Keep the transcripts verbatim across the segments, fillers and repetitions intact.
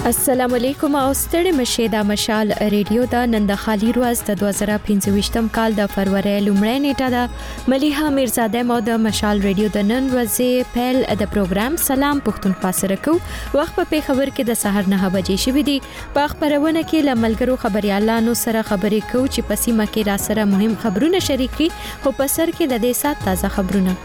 السلام علیکم او ستړي مشه د مشال ریډیو دا نن د خالی ورځ د دوه زره پنځه کال د فروری لومړۍ نیټه ده. ملیحه میرزاده مو د مشال ریډیو د نن ورځې پیل د پروګرام سلام پښتونخوا سره کو. وخت په خبر کې د سحر نه بجې شوې دي. په خبرونه کې لملګرو خبريالانو سره خبرې کو چې په سیمه کې را سره مهم خبرونه شریک کړي. خو په سر کې د دې سات تازه خبرونه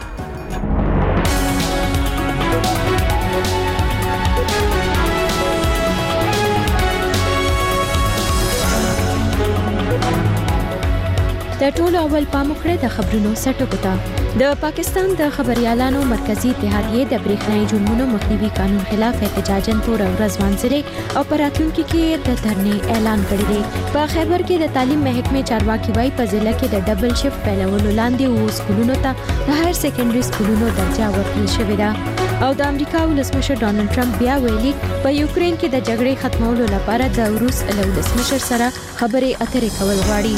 د ټولو اول پام وکړه د خبرونو سټکو ته. د پاکستان د خبريالانو مرکزی اتحادیه د برېښنايي جرمونو مخنیوي قانون خلاف احتجاجن تور ورځ منځري او پراتونکو کې د دھرنې اعلان کړی دی. په خیبر کې د تعلیم محکمې چارواکي وايي په ضلع کې د ډبل شفټ پیلولو لاندې وو سکولونو ته د هایر سیکنډري سکولونو درجه ورکړل شوې ده. او د امریکا ولسمشر ډونالد ټرمپ بیا ویلي په یوکرين کې د جګړې ختمولو لپاره د روس له ولسمشر سره خبرې اترې کول غواړي.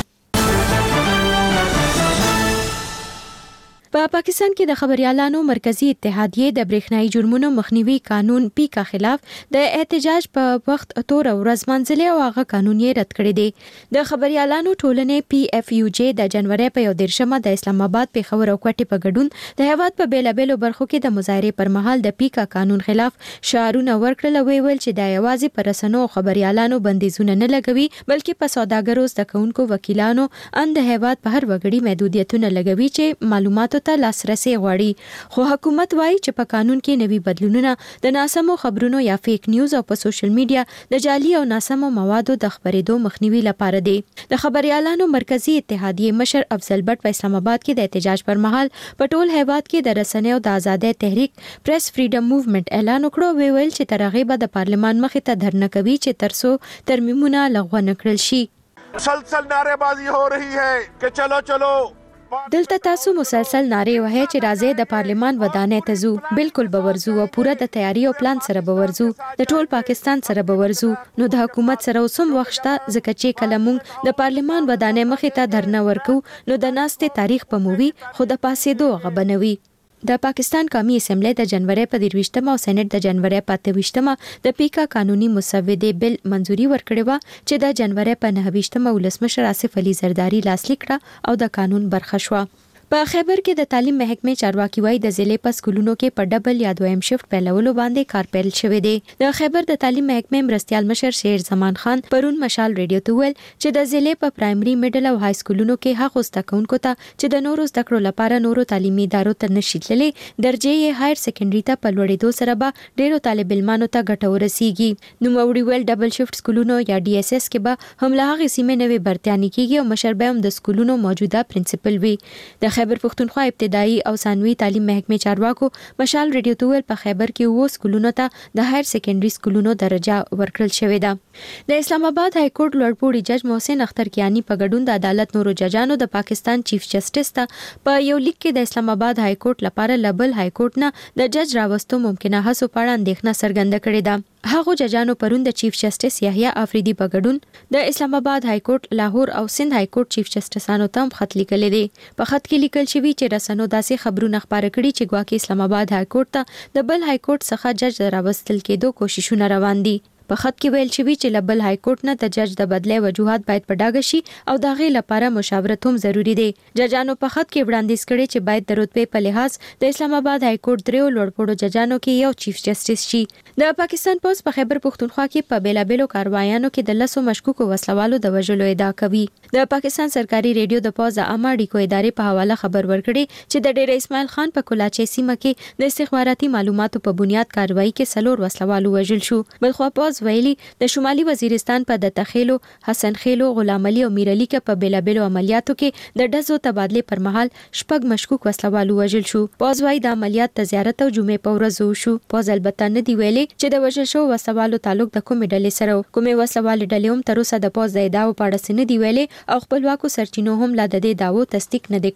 په پاکستان کې د خبريالانو مرکزی اتحادیه د برېښنايي جرمونو مخنیوي قانون پیکا خلاف د احتجاج په وخت تور ورځ منځلې او هغه قانون یې رد کړی دی. د خبريالانو ټولنې پی اف یو جی د جنوري په یو دیرشمه د اسلام آباد په خبر او کوټې په ګډون د هیواد په بیلابېلو برخو کې د مظاهره پر مهال د پیکا قانون خلاف شعارونه ورکړل او ویل چې د یوازې پر رسنو او خبريالانو بندیزونه نه لګوي بلکې په سوداګرو زدکونکو وکیلانو ان د هیواد په هر وګړي محدودیتونه لګوي چې معلوماتو ته لاسرسي غواړي. خو حکومت وایي چې په قانون کې نوي بدلونونه د ناسمو خبرونو یا فیک نیوز او په سوشل میډیا د جعلي او ناسمو موادو د خبرېدو مخنیوي لپاره دي. د خبريالانو مرکزی اتحادیه مشر افضل بټ په اسلام آباد کې د احتجاج پر مهال په ټول هیواد کې د رسنیو د ازادۍ تحریک پریس فریډم موومېنټ اعلان وکړ. ویل چې تر هغه به د پارلمان مخې ته دھرنه کوي چې ترڅو ترمیمونه لغوه نکړل شي. مسلسل نعرهبازی हो रही है कि चलो चलो دلته تاسو مسلسل ناره وهي چې راځي د پارلمان ودانې ته ځو. بالکل به ورځو او پوره د تیاری او پلان سره به ورځو. د ټول پاکستان سره به ورځو. نو د حکومت سره اوسم وخت ځکه چې کله مونږ د پارلمان ودانې مخې ته دھرنه ورکو نو د ناستې تاریخ په مووي خو د پاسېدو غبنوي. د پاکستان قومي اسمبلی د جنوري په دیرويشتمه او سېنات د جنوري په اتهويشتمه د پیکا قانوني مسودې بل منځوري ورکړې و چې د جنوري په نهويشتمه ولسمشر آصف علي زرداری لاسلیک کړه او د قانون برخه شو. په خیبر کې د تعلیم محکمې چارواکي وايي د ضلع په سکولونو کې په ډبل یا دویم شفټ پیلولو باندې کار پیل شوې دی. د خیبر د تعلیم محکمې مرستيال مشر شیر زمان خان پرون مشال ریډیو ته ویل چې د ضلع په پرایمري میډل او های سکولونو کې هغه زدکونکو ته چې د نورو زده کړو لپاره نورو تعلیمي ادارو ته نشي تللی درجه یې هایر سیکنډري ته په لوړېدو سره به ډېرو طالب علمانو ته ګټه ورسیږي. نو موري ویل ډبل شفټ سکولونو یا ډي اس اس کې به هم له هغه سیمې نوې برتاني کیږي او مشر به هم د سکولونو موجوده پرنسپل وي. د خیبر پښتونخوا ابتدایي او ثانوي تعلیم محکمې چارواکو مشال ریډیو ته ویل په خیبر کې وو سکولونو ته د هایر سیکنډري سکولونو درجه ورکړل شوې ده. د اسلام آباد های کورټ لوړپوړي جج محسن اختر کیانی په ګډون د عدالت نورو ججانو د پاکستان چیف جسټس ته په یو لیک کې د اسلام آباد های کورټ لپاره لبل های کورټ نه د جج راوستو ممکنه هڅو په اړه اندېښنه څرګنده کړې ده. هغه ججانو پرون د چیف جسټس یحیی افریدی په ګډون د اسلام آباد های کورټ لاهور او سند های کورټ چیف جسټسانو ته خط لیکل دي. په خط کې لیکل شوی چې رسنو داسې خبرونه خبره کړي چې ګواکې اسلام آباد های کورټ ته د بل های کورټ څخه جج راوستل کېدو کوششونه روان دي. په خط کې ویل شوی چې لبل های کورټ نه د جج د بدلې وجوهات باید په ډاګه شي او د هغې لپاره مشاورت هم ضروری دی. ججانو په خط کې وړاندیز کړي چې باید د رتبې په لحاظ د اسلام آباد های کورټ دریو لوړپوړو ججانو کې یو چیف جسټس شي. د پاکستان پولیس په خیبر پښتونخوا کې په بیلابېلو کاروایانو کې د لسو مشکوکو وسلوالو د وژلو ادعا کوي. د پاکستان سرکاري ریډیو د پوز عامه اړیکو ادارې په حواله خبر ورکړي چې د ډېر اسماعیل خان په کولاچي سیمه کې د استخباراتي معلوماتو په بنیاد کاروایی کې سلور وسلوالو وژل شو. بلخوا پوز ویلي د شمالي وزیرستان په د تخیلو حسن خیلو غلام علي او میر علي کې په بیلابېلو عملیاتو کې د ډزو تبادله پر مهال شپږ مشکوک وسلوالو وژل شو. پوز وايي د عملیات ته زیارت او جمعې په ورځ وشو. پوز البته نه دی ویلي چې د وژل شو وسلوالو تعلق د کومې ډلې سره کومې وسلوالې ډلې هم تر اوسه د پوز د ادعاو په اړه نه دی ویلي او خپلواکو سرچینو هم لا د دې داوو تصدیق نه دی کړی.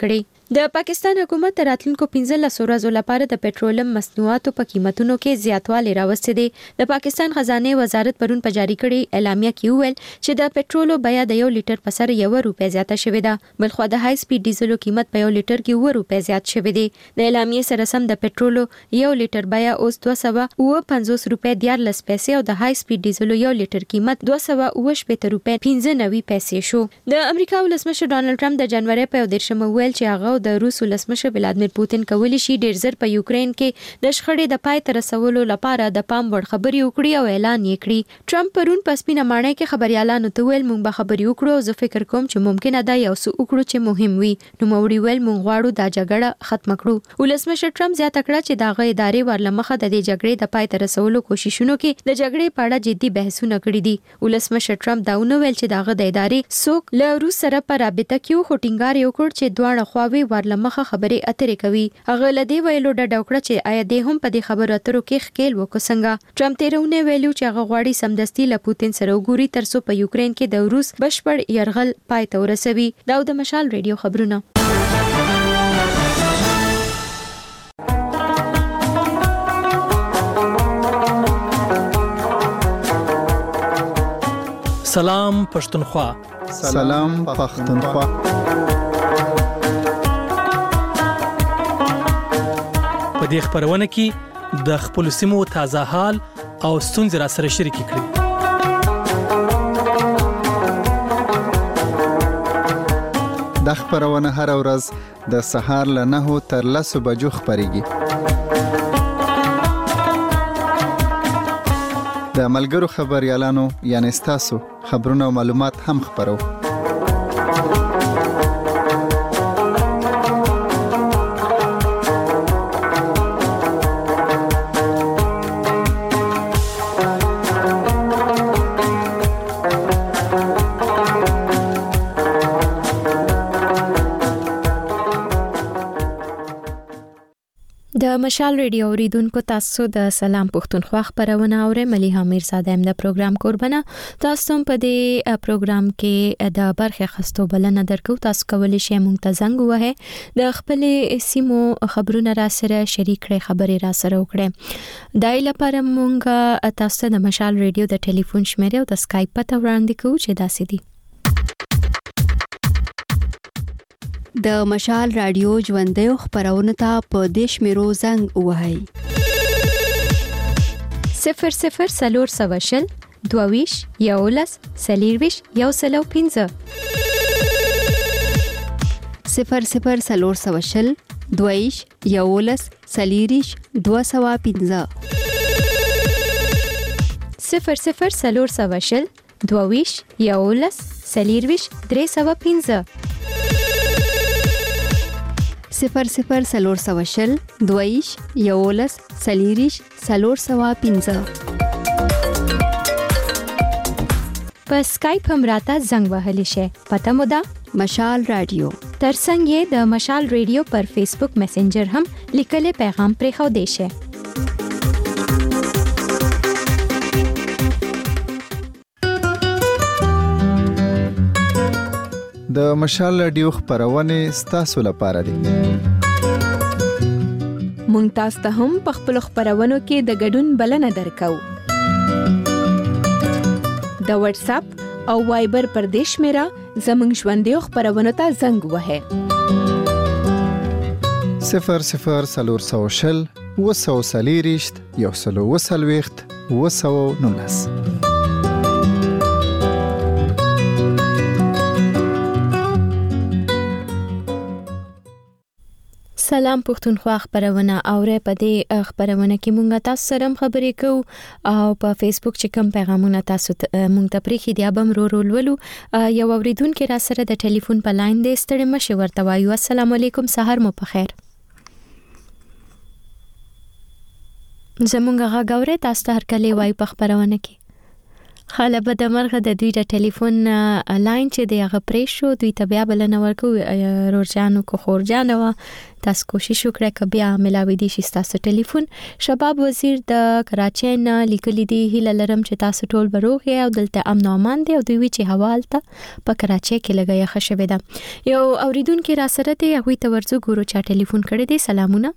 د پاکستان حکومت تر راتلونکو پنځلس ورځو لپاره د پټرولیم مصنوعاتو په قیمتونو کې زیاتوالی راوستي دی. د پاکستان خزانه وزارت پرون په جاری کړي اعلامیه کې وویل چې د پټرولو بیه د یو لیټر په سر یو روپۍ زیاته شوې ده. بلخو د های سپیډ ډیزلو قیمت په یو لیټر کې یو روپۍ زیات شوې دی. د اعلامیې سره سم د پټرولو یو لیټر بیه اوس دوه سوه اوه پنځوس روپۍ دیارلس پیسې او د های سپیډ ډیزلو یو لیټر قیمت دوه سوه اوه شپېته روپۍ پنځه نوي پیسې شو. د امریکا ولسمشر ډانلډ ټرمپ د جنوري په یو دېرشمه وویل چې هغه د روس ولسمشر ولادیمیر پوتین کولی شي ډیر زر په یوکرين کې د شخړې د پای ته رسولو لپاره د پام وړ خبرې وکړي او اعلان یې کړی. ټرمپ پرون په سپینه ماڼۍ کې خبريالانو ته ویل موږ به خبرې وکړو او زه فکر کوم چې ممکنه ده یو څه وکړو چې مهم وي. نو موري ویل موږ غواړو دا جګړه ختم کړو. ولسمشر ټرمپ زیاته کړه چې دا غي ادارې ورلمخه د دې جګړې د پای ته رسولو کوششونو کې د جګړې په اړه جدي بحثونه کړي دي. ولسمشر ټرمپ دا ونه ویل چې داغه د ادارې څوک له روس سره په رابطه کې خو ټینګار یو کړ چې دواړه خواوې ورلمخه خبرې اترې کوي. هغه لدی ویلو ډډه وکړه چې آیا د هم په دې خبرو اترو کې خکېل وکړسنګ. ټرمپ تیرونه ویلو چې هغه غواړي سمدستي له پوتین سره وګوري ترڅو په یوکرين کې د روس بشپړ يرغل پای ته ورسوي. دا د مشال ریډیو خبرونه. سلام پښتونخوا. سلام پښتونخوا. په دې خبرونه کې د خپل سیمو تازه حال او ستونزې را سره شریک کړئ. د خبرونه هر ورځ د سهار له نهو تر لسو بجو خبريږي. د ملګرو خبريالانو یعنی تاسو خبرونه او معلومات هم خبرو. د مشال ریډیو اوریدونکو تاسو د سلام پښتونخوا خبرونه اورئ. مليحه میرزاده هم د پروګرام قربانه. تاسو په دې پروګرام کې د برخه خستو بلنه درکو. تاسو کولی شئ مونږ ته زنګ ووهئ د خپل سیمو خبرونه را سره شریک کړئ، خبرې را سره وکړئ. دای لپاره مونږ تاسو د مشال ریډیو د ټلیفون شمیره او د اسکایپ پته وړاندې کوو چې داسې دي: د مشال رادیو ژوندۍ خبرونه ته په دیش میرو زنګ وهاي صفر صفر سلور سواشل دوویش یولس سلیرویش یو سلو پینزه صفر صفر سلور سواشل دوویش یولس سلیریش دو سوا پینزه صفر صفر سلور سواشل دوویش یولس سلیرویش درې سوا پینزه صفر صفر سلور سواشل دویش یولس سلیریش سلور سوا پینزه. په اسکایپ هم راته زنګ وهلی شي. پته مو ده مشال رادیو. ترڅنګ یې د مشال ریډیو پر فیسبوک میسنجر هم لیکلي پیغام پرې خو دی شي. د مشال رادیو خبرونه ستاسو لپاره دي. مونږ تاسو ته هم په خپل خبرونو کې د ګډون بلنه درکو. د واتس اپ او وایبر پر دیش میرا زمنګ ژوندۍ خبرونو ته زنګ وهه. صفر صفر سلور سواشل وسو سلیریشت یو سلو وسلويخت وسو نولس. سلام پښتونخوا خبرونه اورئ. په دې خبرونه کې مونږ تاسو سره خبرې کوو او په فیسبوک چې کوم پیغامونه تاسو مونږ ته پریخي دی به مرو رولولو. یو اوریدونکو را سره د ټلیفون په لاین دی. ستړي مشه ورته وایو. السلام علیکم، سحر مو په خیر. زمونږ غا غوړې تاسو ته هر کله وای په خبرونه کې. خاله به د مرغه د دوی د ټلیفون لاین چې دی هغه پرې شو دوی ته بیا بل نه ورکو رورجانو کو خورجانو تاسو کوشش وکړئ ک بیا ملاوي دي شي تاسو ټلیفون. شباب وزیر د کراچۍ نه لیکلي دي هیله لرم چې تاسو ټول بروغ یې او دلته امن او امان دي او دوی وی چې حوالته په کراچۍ کې لګیا خښوي ده. یو اوریدونکو را سره دی هغه ته ورځو ګورو چا ټلیفون کړی دی. سلامونه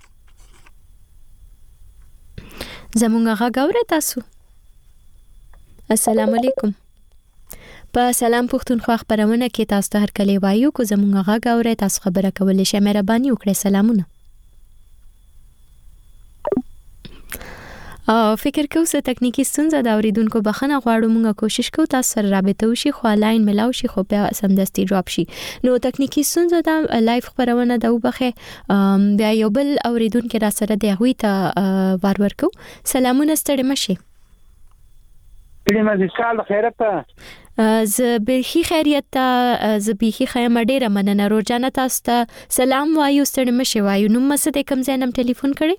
زمونږ غږ اورئ تاسو؟ السلام علیکم. په سلام پښتونخوا خبرونه کې تاسو ته هر کله وایو کو زمونږ غږ اورئ تاسو خبره کولای شئ مهرباني وکړئ. سلامونه. او فکر کوم څه تکنیکی ستونزه د اوریدونکو بخنه غواړو موږ کوشش کوو تاسو سره رابطه وشي خو لاین ملاو شي خو بیا سمدستي ډراپ شي. نو تکنیکی ستونزه د لایف خبرونه د وبخه بیا یو بل اوریدونکو را سره دی هغه ته وار ورکو. سلامونه ستړي مشي. دې مزي سال خیرت ز بخي خیریت ز بخي خیم ډیره مننه. روزانه تاسو ته سلام وایو ستړي مشي وایو. نو مسد کوم ځینم ټلیفون کړي؟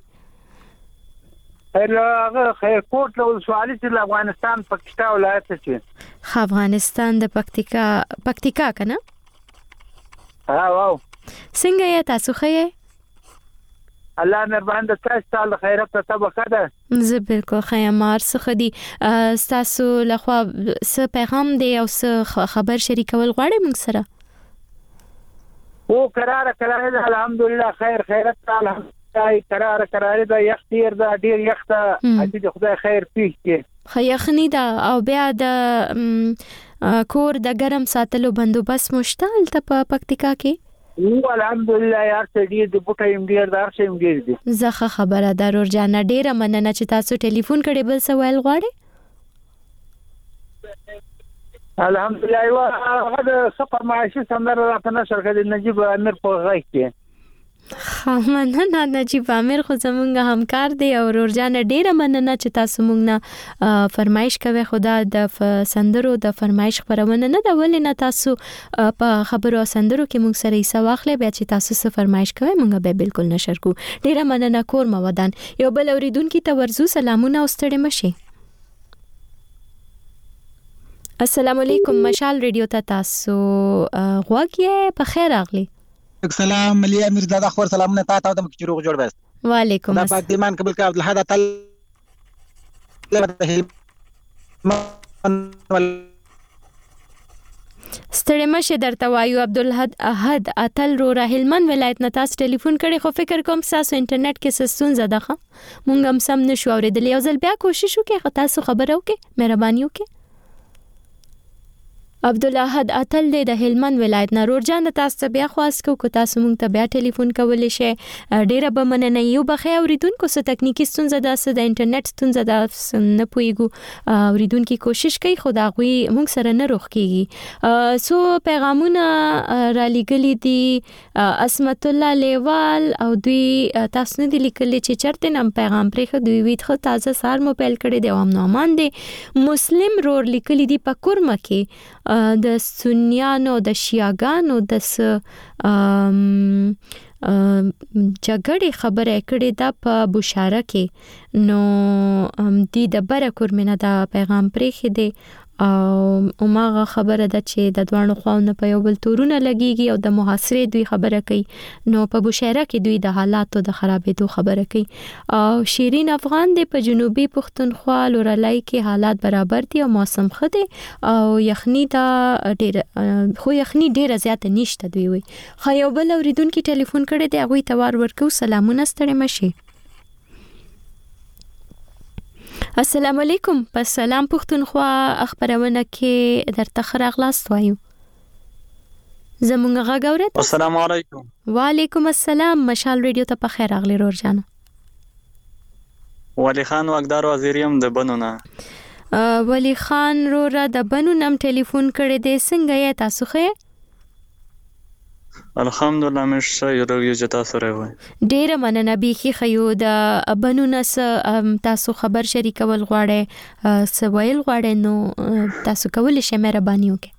هغه خیرکوټ له سوالي چې افغانستان پکتیکا ولایت کې. افغانستان د پکتیکا پکتیکا کنه؟ ها واو. څنګه یې تاسو خې؟ الله مهربان د تاسو سال خیرت ته تبخه ده. زه بالکل خیمار څخه دي. تاسو لخوا څه پیغام دی او څه خبر شریکول غواړئ موږ سره؟ او قرار قرار الحمدلله خیر خیرت تعالی قرار قرار دا یختیر دا ډیر یخته چې خدای خیر پیښ کړي. خیخنی دا او بیا د کور د ګرم ساتلو بندوبست مشته ته په پکتیکا کې؟ او الحمدلله یار ته ډیر د بوټایم ډیر دار شیم ډیر دي. زخه خبره ده روزانه ډیره مننه چې تاسو ټلیفون کړي. بل څه ویل غواړئ؟ الحمدلله یو هغه سفر معاشي سندره راته نشر کړي نجيب امیر په غږ کې. مننه نجيب امیر خو زمونږ همکار دی او روزانه ډیره مننه چې تاسو مونږ نه فرمایش کوي. خدا د سندرو د فرمایش خبرونه نه د ولې نه تاسو په خبرو سندرو کې مونږ سره یې واخلې بیا چې تاسو څه فرمایش کوي مونږ به بالکل نشر کو. ډیره مننه کور مو ودان. یو بل اوریدونکو ته ورزو سلامونه او ستړي مشي. السلام علیکم. مشال ریډیو ته تاسو غوږی په خیر راغلی. السلام ملي امیر زاده خور سلامونه تاسو ته مکه روغ جوړ بس. وعلیکم السلام. دا پاک دیمان قبل کا عبد الحد اتل ستړي مشه درته وایو. عبد الحد احد اتل رو هلمند ولایت نه تاسو ټلیفون کړي خو فکر کوم تاسو انټرنیټ کې سستون زده ښه مونږ هم سم نشو اوریدل. یو ځل بیا کوشش وکړئ تاسو خبرو کې مهرباني وکړئ. عبد الاحد اتل د هلمند ولایت نه. روزانه تاسو بیا خواست کو کو تاسو مونږ ته بیا ټلیفون کولای شئ. ډیره به مننه. یو بخې اوریدونکو څه تکنیکی ستونزه ده څه د انټرنیټ ستونزه ده نه پويګو اوریدونکو کوشش کوي خدا غوي مونږ سره نه روخ کیږي. سو پیغامونه را لګلې دي اسمت الله لیوال او دوی تاسو نه دي لیکلي چې چرته نام پیغام پرې خو دوی ویت خو تازه سار مو پیل کړي دی او نو مان دي مسلم رور لیکلي دي په کورمه کې د سنیانو د شیعاګانو د جګړې خبره کړې ده په بشاره کې. نو د د برکور منه دا پیغام پرې خې دی او ماغه خبره ده چې د دوانو خواونه په یو بل تورونه لګيږي او د محاصره دوی خبره کوي. نو په بشاره کې دوی د حالاتو د خرابېدو خبره کوي. او شیرین افغان دی په جنوبي پښتونخوا لورلای کې حالات برابر دي او موسم خده او یخنی دا ډېر خو یخنی ډېر زیات نشته دوی وي. خو یو بل اوریدونکو ټلیفون کړي دی هغه ته وار ورکو. سلامونه ستړي مشي. السلام علیکم. په سلام پښتونخوا خبرونه کې درته خراغلاست وایو. زمونږ غږ اورئ؟ السلام علیکم. وعلیکم السلام. مشال ریډیو ته په خیر راغلی روزانه. ولی خان واقدار وزیریم د بنونه. ولی خان رو را د بنونم ټلیفون کړی دی. څنګه یې تاسو خې؟ الحمدلله مې ښه یو جتا سره وای. ډیره مننه بيخي خيو د بنونه تاسو خبر شریکول غواړئ څه ویل غواړئ نو تاسو کولای شئ مهرباني وکړئ.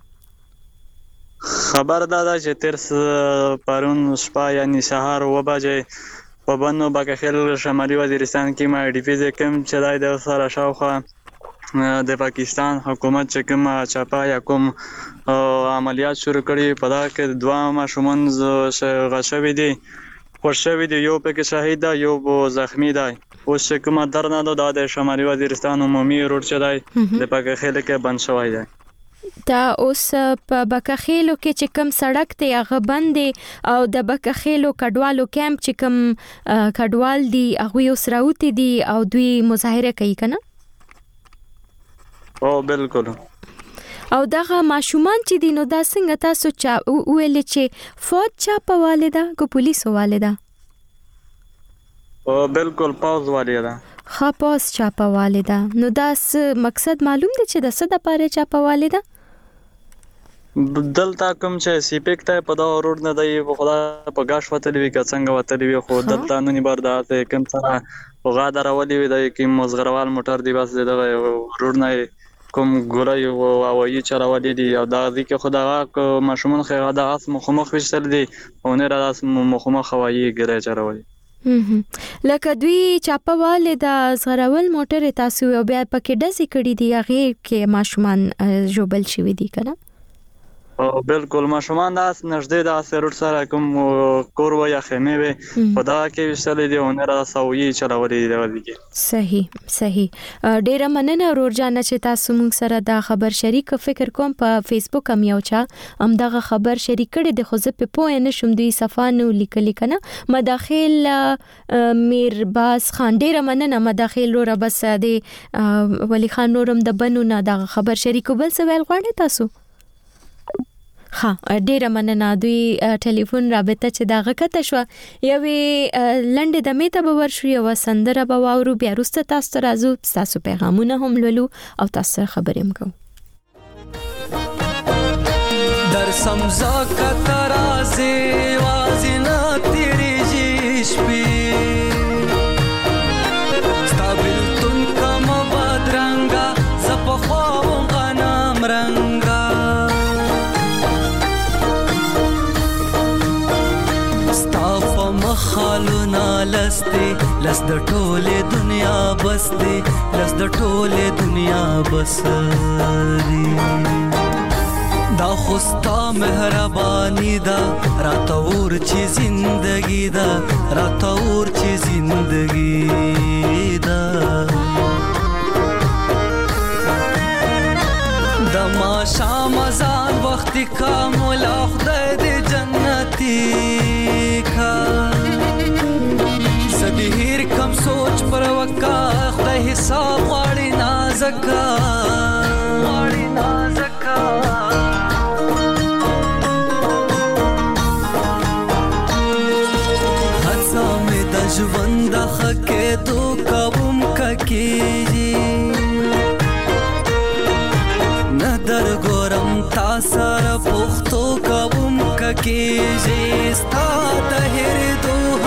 خبر دادا چې تر پرون شپه یعنی سهار و بجې په بنو باکخل شمالي وزیرستان کې ما ډی پی زه کوم چې دای د سره شاوخه د پاکستان حکومت چې کوم چاپا یا کوم عملیات شروع کړي په دا کې دوه ماشومان غشوي دي خوشوي دي، یو پکې شهید دی یو زخمی دی. اوس چې کومه درنه ده د شمالي وزیرستان عمومي روډ چې دی د پاکخیل کې بند شوی دی. دا اوس په بکخیلو کې چې کم سړک دی هغه بند دی او د بکخیلو کډوالو کیمپ چې کم کډوال دي هغه اوس راوتی دي او دوی مظاهره کوي کنه؟ او بالکل. او دغه ماشومان چې دي نو دا څنګه تاسو چا ویل چې فوج چا په والده کو پولیسو والده؟ او بالکل پاوز والده. خپاس چا په والده. نو دا مقصد معلوم دی چې د څه د پاره چا په والده؟ دلته کوم چې سیپیک ته په دا روډ نه دی په خدا په گاش وتلی وی که څنګه وتلی وی خو دلته نو نیبر دا ته کوم څه په غاده راولي وی دی کوم مزغروال موټر دی بس دغه روډ نه کوم ګولای او وایي چرولې دي او دا ځکه خدا ماشومان خو دا اس مخمخ وشتل دي او نه را اس مخمخ وایي ګره چرولې. لکه دوی چاپواله د زغرول موټر تاسو بیا پکې ډزې کړې دي هغه کې ماشومان جوبل شوی دي کنه؟ او بالکل ماشومان داس نږدې د اسرور سره کوم کور و یا خیمه وي خدا کې وشتل دي او نه را سوي چلولې دی ودی. صحیح صحیح. ډیره مننه ورجانه چې تاسو موږ سره دا خبر شریک فکر کوم په فیسبوک هم یو چا هم دغه خبر شریک کړي د خو زه په پوه نه شوم دوی صفانو لیکل کنه. مداخل میرباز خان ډیره مننه مداخل رو بس دی ولی خان نورم د بنو نه دغه خبر شریک بل څه ویل غواړي تاسو؟ ها ډیره مننه. دوی ټلیفون رابطه چې دا غکته شو یوې لنډه د میته به ورشو یو سندره به واورو بیا وروسته تاسو ته راځو تاسو پیغامونه هم لولو او تاسو خبرې هم کوو. در سمزا کا ترازی وازنا تیری جیشپی ستابل تن کم بدرنگا زپخوام غنام رنگا مخالونا لستی لس د ټوله دنیا بستی لس د ټوله دنیا بسری دا خوستا مهربانی دا راتور چی زندگی دا راتور چی زندگی دا دما شام ازان وقتی کا مولا خدای د جنتی کا سبی هیر کم سوچ پر وکا خدای حساب غاړي نازکا غاړي نازکا هڅه مې د ژوند خکې تو کوم ککیږي ندر ګورم تا سره پختو کوم ککیږي ستا د هر دوه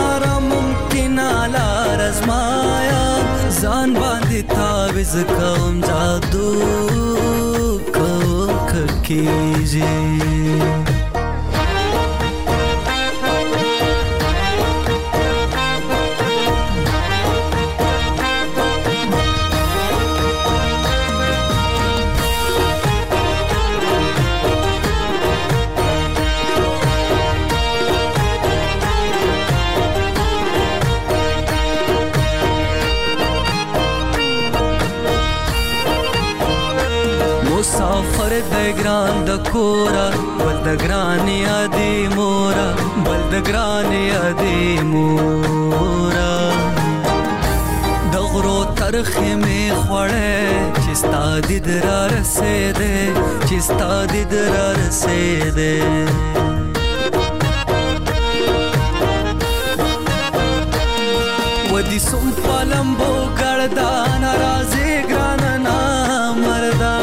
نالا رزمایا ځان باندې تعویز کوم جادو کوم ککیږي مسافر د ګران د کورا بل د ګران یادې مورا بل د ګران یادې مورا د غرو ترخې مې خوړې چې ستا دید را رسېدې چې ستا دید را رسېدې ودی سم پلمبو ګردان راځي ګران نا مردا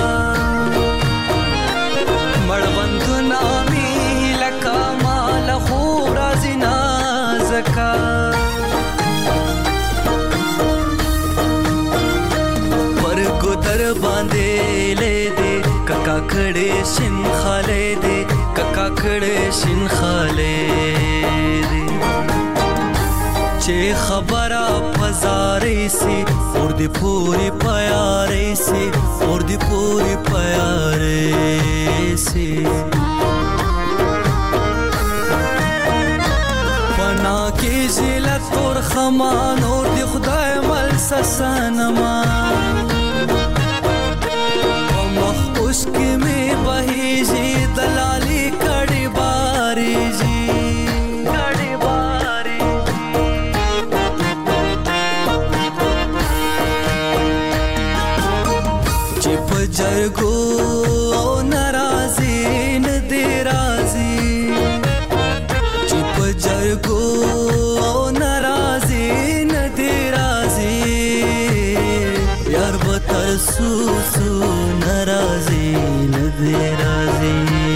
پر ګدر باندې لې دې ککا کړې شین خاله دې ککا کړې شین خاله دې چې خبره پزارې سي اور دی پوری پیارې سي اور دی پوری پیارې سي پنا کې زلت اور خمان اور دی خدای مل سسنما مخ اوس کې مې بهيږي دلالي کړي باري جي کړي باري چې په جرګو او ناراضي نه دی راضي چې په جرګو او ناراضي نه دی راضي یار به تر سو سو ناراضي نه دی راضي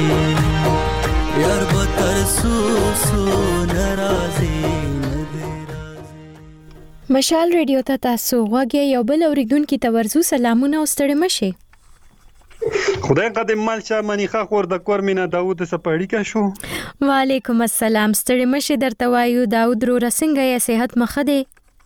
یار به تر سو سو ناراضي نه دی راضي. مشال ریډیو ته تاسو غوږی یو بل اوریدونکو ته ورزو سلامونه او ستړي مشه. خدای قدم مال شاه منیخه خور د کور مینا داوود سپاړی کا شو. وعلیکم السلام ستړي مشه درته وایو داوود رو رسنګ یا صحت مخه دی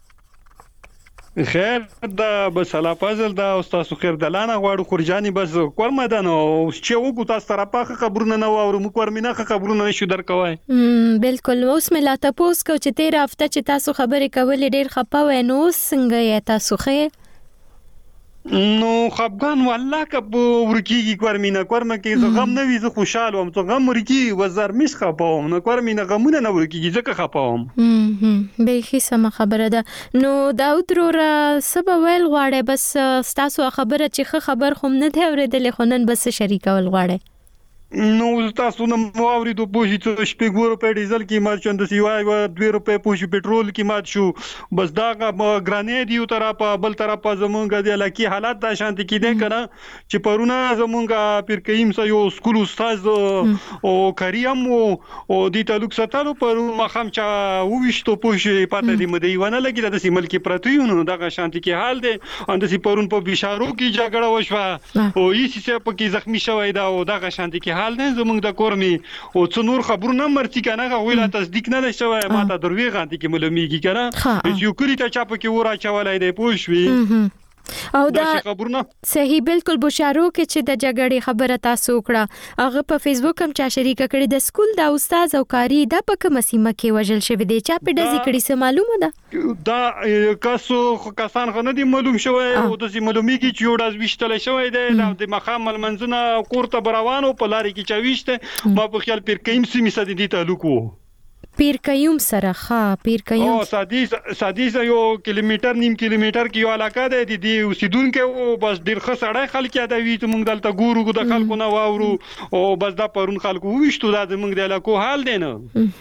خیر دا بس الله فضل دا استاد خیر دلانه غواړو خورجانی بس کور مدان او چې وګو تاسو تر پاخه خبرونه نه واورو مو کور مینا خبرونه نشو درکوي. بالکل اوس مې لا تاسو کو چې تیر هفته چې تاسو خبرې کولې ډېر خپه و نو څنګه یا تاسو خې نو خپګان والله کب ورکیږي کور مینا کور مکه زه غم نه وي زه خوشاله وم ته غم ورکی وزر مش خپاوم نو کور مینا غمونه نه ورکیږي ځکه خپاوم. هم به هیڅ سم خبره ده نو داود رو سبا ویل غواړي بس تاسو خبره چې خبر خوم نه دی اوریدل خو نن بس شریکول غواړي. نو تاسو نو مواوري د پوجي ته شپږ روپے ډیزل قیمت چند سی وای و دوه روپے پوجي پټرول قیمت شو بس دا ګرانې دی تر په بل طرف زمونږ د لکی حالات د شانتي کې دي کنه چې پرونه زمونږ پیر کیم سه یو سکول استاد او کریم او د تعلق ستالو پر مخام چا وښتو پوجي پته دی مده یونه لګی د سیمل کې پرتیونو دغه شانتي کې حال دی اند سي پرون په بشارو کې جګړه وشوه او هیڅ څه پکې زخمی شوی دا او دغه شانتي کې حال نه زمونږ د کورمي او څو نور خبرونه مرتي کنه غویلا تصدیق نه شوی ماته دروي غانتي کې ملومیږي کنه یو کړی ته چا پکې ورا چولای دی پوښوي او دا صحیح بالکل بشارو کې چې د جګړې خبره تاسو کړه هغه په فیسبوک هم چا شریک کړي د سکول د استاد او کاری د پک مسیمه کې وجل شوی دی چا په دزي کړي څه معلومه ده دا کاسو کسان غنه دي معلوم شوی او د سي معلومیږي چې وډاز وشتل شوی دی د مخام منځنه کوړه بروانو په لاري کې چا وشته ما په خیال پیر کیم سیمه سدي دي تعلق وو پیر کيوم سره ښه پیر کيوم او سادي سادي یو کیلومتر نیم کیلومتر کې یو علاقه ده د دې اوسیدونکو او بس ډیر ښه سړی خلک یاد وي ته مونږ دلته ګورو د خلکو نه واورو او بس دا پرون خلکو وښتو دا مونږ د علاقو حال دی نه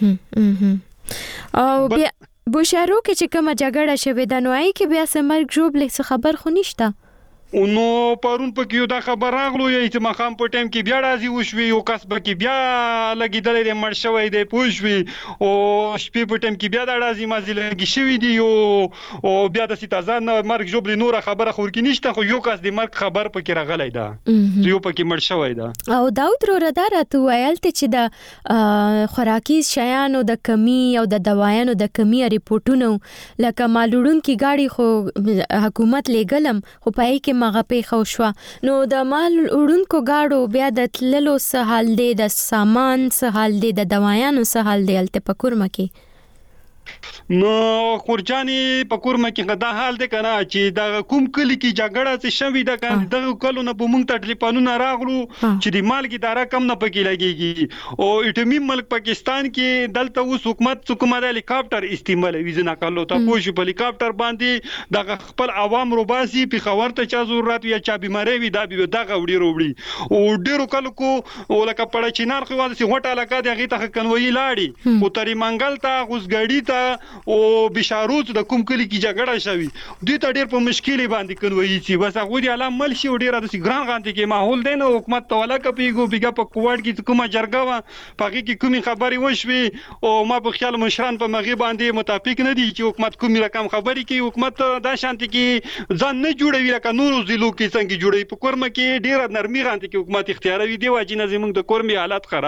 او بیا بشارو کې چې کومه جګړه شوه د نوای کې بیا سمرګ جوړ لیک خبر خو نشته نو پرون په کېو دا خبر راغلو یی چې مخام په ټیم کې بیا راځي وشوي او کس به کې بیا لګیدل د مړ شوی دی پوښوي او شپې په ټیم کې بیا دا راځي مازی لګی شوی دی او او بیا د سیتازان مرګ جوړ نور خبره خور کې نشته خو یو کس د مرګ خبر پکې راغلی دا یو پکې مړ شوی دا او داود رو ردار ته ویل ته چې د خوراکي شیانو د کمی او د دوايانو د کمی ریپورتونو لکه مالوړون کې گاډي خو حکومت لګلم خو پای کې مغه په خو شو نو د مال وړونکو گاډو بیا د تللو سه حال دی د سامان سه حال دی د دوايانو سه حال دی الته پکورم کې نو خورجاني پکور مکه دا حال دی کنه چې دا کوم کلی کې جګړه څه شوی دا کنه دغه کلو نه په مونږ ته ټلیفونونه راغلو چې د مالګي دارا کم نه پکې لګيږي او اټمی ملک پاکستان کې دلته اوس حکومت حکومت هلیکاپټر استعمال ویزنه کولو ته پوښ په هلیکاپټر باندې دغه خپل عوام روباسي په خبر ته چا ضرورت یا چا بیماری وي دا به دغه وړي وروړي او ډیرو کلو کو ولکه پړ چینار خو واسي هټه علاقه دغه ته کنوي لاړي او تری منګل ته غوسګړی ته او بشاروت د کوم کلی کې جګړه شوی دوی ته ډیر په مشکلې باندې کنوي چې بس هغه دی علامه مل شي ډیر د ګران غانته کې ماحول دی نو حکومت تولا کپیګو بیګه په کوړ کې کومه جرګه وا پکې کې کومي خبري وشوي او ما په خیال مشران په مغي باندې متفق نه دي چې حکومت کومي رقم خبري کې حکومت دا شانتي کې ځان نه جوړوي لکه نور ضلعو کې څنګه جوړي په کورمه کې ډیر نرمي غانته کې حکومت اختیاروي دی واجی نه زمونږ د کورمي حالت خراب دي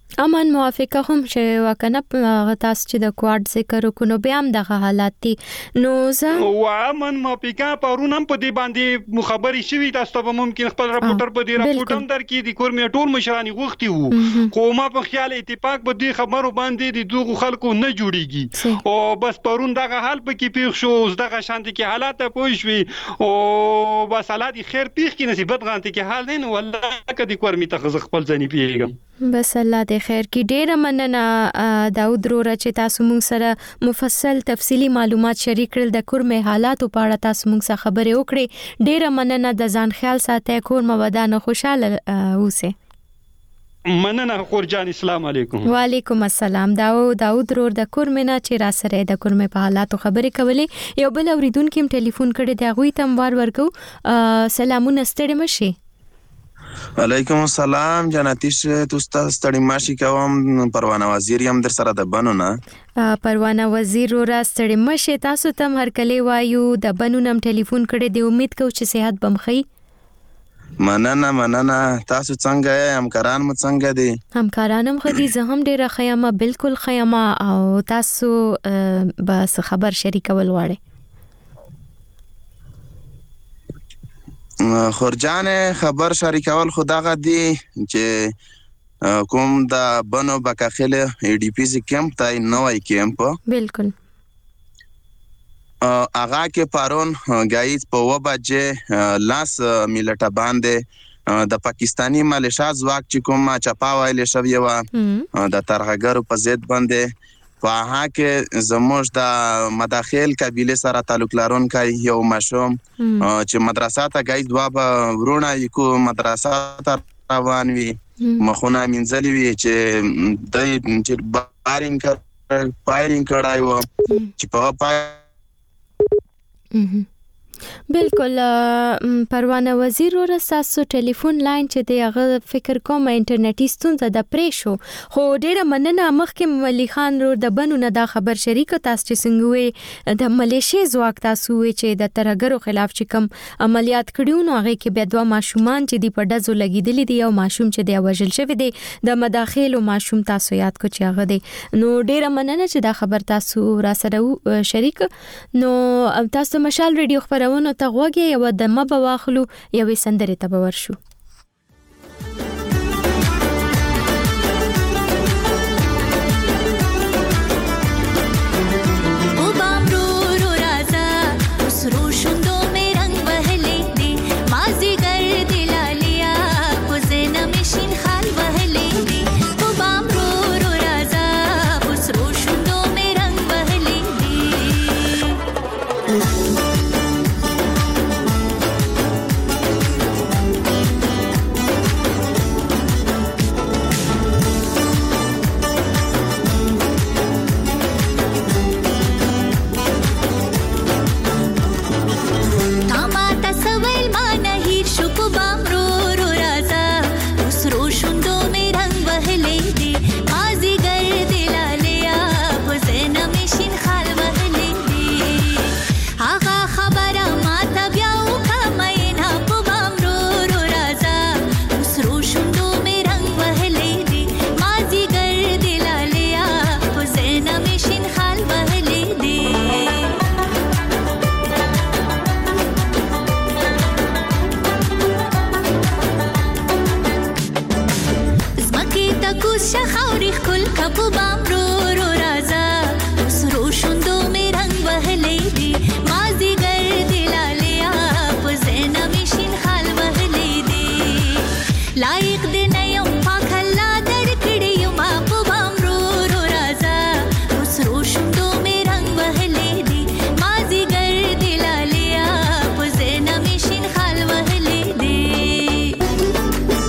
امان موافقه هم چې وکنه په تاسو چې د کوارد ذکر وکړو بیا هم دغه حالات دي نو زه او امن موافقه پرون هم په دې باندې مخابري شوی تاسو ته ممکن خپل راپورټر په دې راپورټ هم درکې د کورمي ټول مشرانی غوښتي وو خو ما په خیال اتفاق په دې خبرو باندې د دوه خلکو نه جوړیږي او بس پرون دغه حال په کې پیښ شو اوس دغه شانتي کې حالات پوه شوي او بس حالات خیر پیښ کې نصیبت غانتي کې حال نه والله کدي کورمي ته خپل ځنی پیږم بس الله دې خیر کی ډیره مننه داود رورا چې تاسو موږ سره مفصل تفصیلی معلومات شریک کړل د کورمه حالاتو په اړه تاسو موږ سره خبرې وکړې ډیره مننه د ځان خیال ساتئ کورمه ودانه خوشاله اوسئ مننه خورجان السلام علیکم وعلیکم السلام داو داود رور د کورمه چې را سره د کورمه په حالاتو خبرې کولې یو بل اوریدونکو ټلیفون کړي دا غوي تم وار ورکو سلامونه ستړي مشي علیکم السلام جناتیش توستا ستړي ماشي کوم پروانه وزیر یم در سره د بنو نه پروانه وزیر را ستړي مشي تاسو تم هر کله وایو د بنو نم ټلیفون کړي دی امید کو چې صحت بمخی مننه مننه تاسو څنګه یې همکاران مو څنګه دي همکارانم خدي زه هم ډیره خیامه بالکل خیامه او تاسو بس خبر شریکول غواړئ خورجان خبر شریکول خداغه دی چې کوم د بنو بکاخله ای ډی پی سی کیمپ تای نوای کیمپ بالکل اغا کې پارون غایز په و بجې لاس ملټه باندې د پاکستانی ملیشیا ځواک چې کوم چپاوایل شوی و د ترهګرو په ضد باندې په هغه کې زموږ د مداخل قبيله سره تعلق لرونکي یو مشوم چې مدرسه ته غایز دوا ورونه یکو مدرسه ته روان وي مخونه منځلي وي چې د چې بارینګ پایرینګ کړای و چې په پای بالکل پروانه وزیر ور ساسو ټلیفون لاین چې دی هغه فکر کوم انټرنیټي ستونزه د پریشو خو ډیره مننه مخکې ملي خان رو د بنو نه دا خبر شریک تاسو چې څنګه وي د ملیشیا ځواک تاسو وي چې د ترهګرو خلاف چې کوم عملیات کړیو نو هغه کې بیا دوه ماشومان چې دی په دزو لګیدلې دي او ماشوم چې دی وژل شوی دی د مداخلو ماشوم تاسو یاد کو چې هغه دی نو ډیره مننه چې دا خبر تاسو را سره شریک نو تاسو مشال ریډیو خبر ونو ته غوږی یو د مبه واخلو یوې سندرې ته به ورشو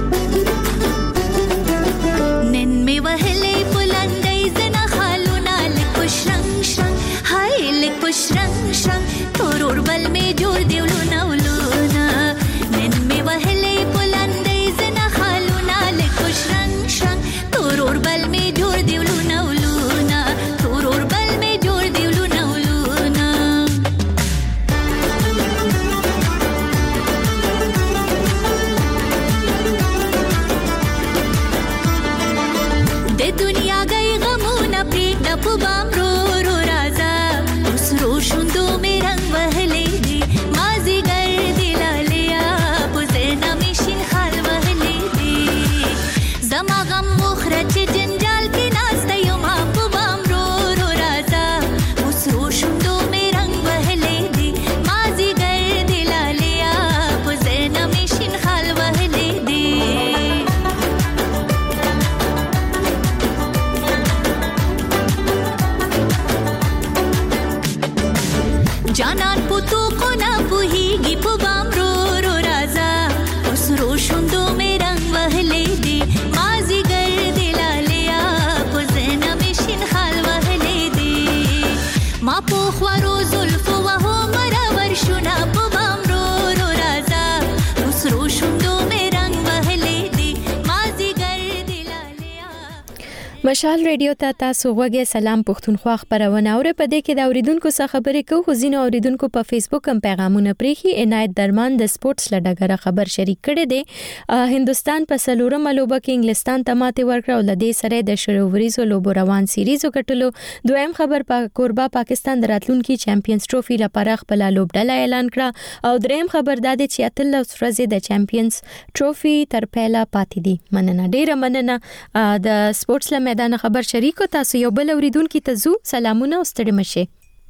वहले बुलंदई जना खालूना زما غم مخره چې جنجال کې ناسته یو ما په بام رو رو راځه اوس رو شوندو مې رنگ وهلې دي مازیګر دی لالیا په زنه مې شین خال وهلې دي جانان پوتو کو نا پوهیږي په بام رو رو راځه اوس رو شوندو مې رنگ وهلې دي مازیګر دی لالیا په زنه مې شین خال وهلې دي ما په خوارو زلفو وهو مرور شونا په بام رو رو راځه اوس رو شوندو مې رنگ وهلې دي مازیګر دی لالیا. مشال ریډیو ته تاسو غوږی سلام پښتونخوا خبرونه اوره په دې کې د اوریدونکو څخه خبرې کوو خو ځینې اوریدونکو په فیسبوک هم پیغامونه پریخي. عنایت درمان د سپورتس لډګره خبر شریک کړي دي هندستان په سلورم لوبه کې انګلستان ته ماتې ورکړه او لدې سره د شرووريزو لوبو روان سیریزو ګټلو. دویم خبر په کوربا پاکستان د راتلونکي چمپیونز ټرافي لپاره خپل لوبډله اعلان کړه او دریم خبر دا دی چې اتلس ورځې د چمپیونز ټرافي تر پیله پاتې دي. مننه ډیره مننه د سپورتس له میدان خبر شریکو. تاسو یو بل اوریدونکو ته زو سلامونه او ستړي مشه.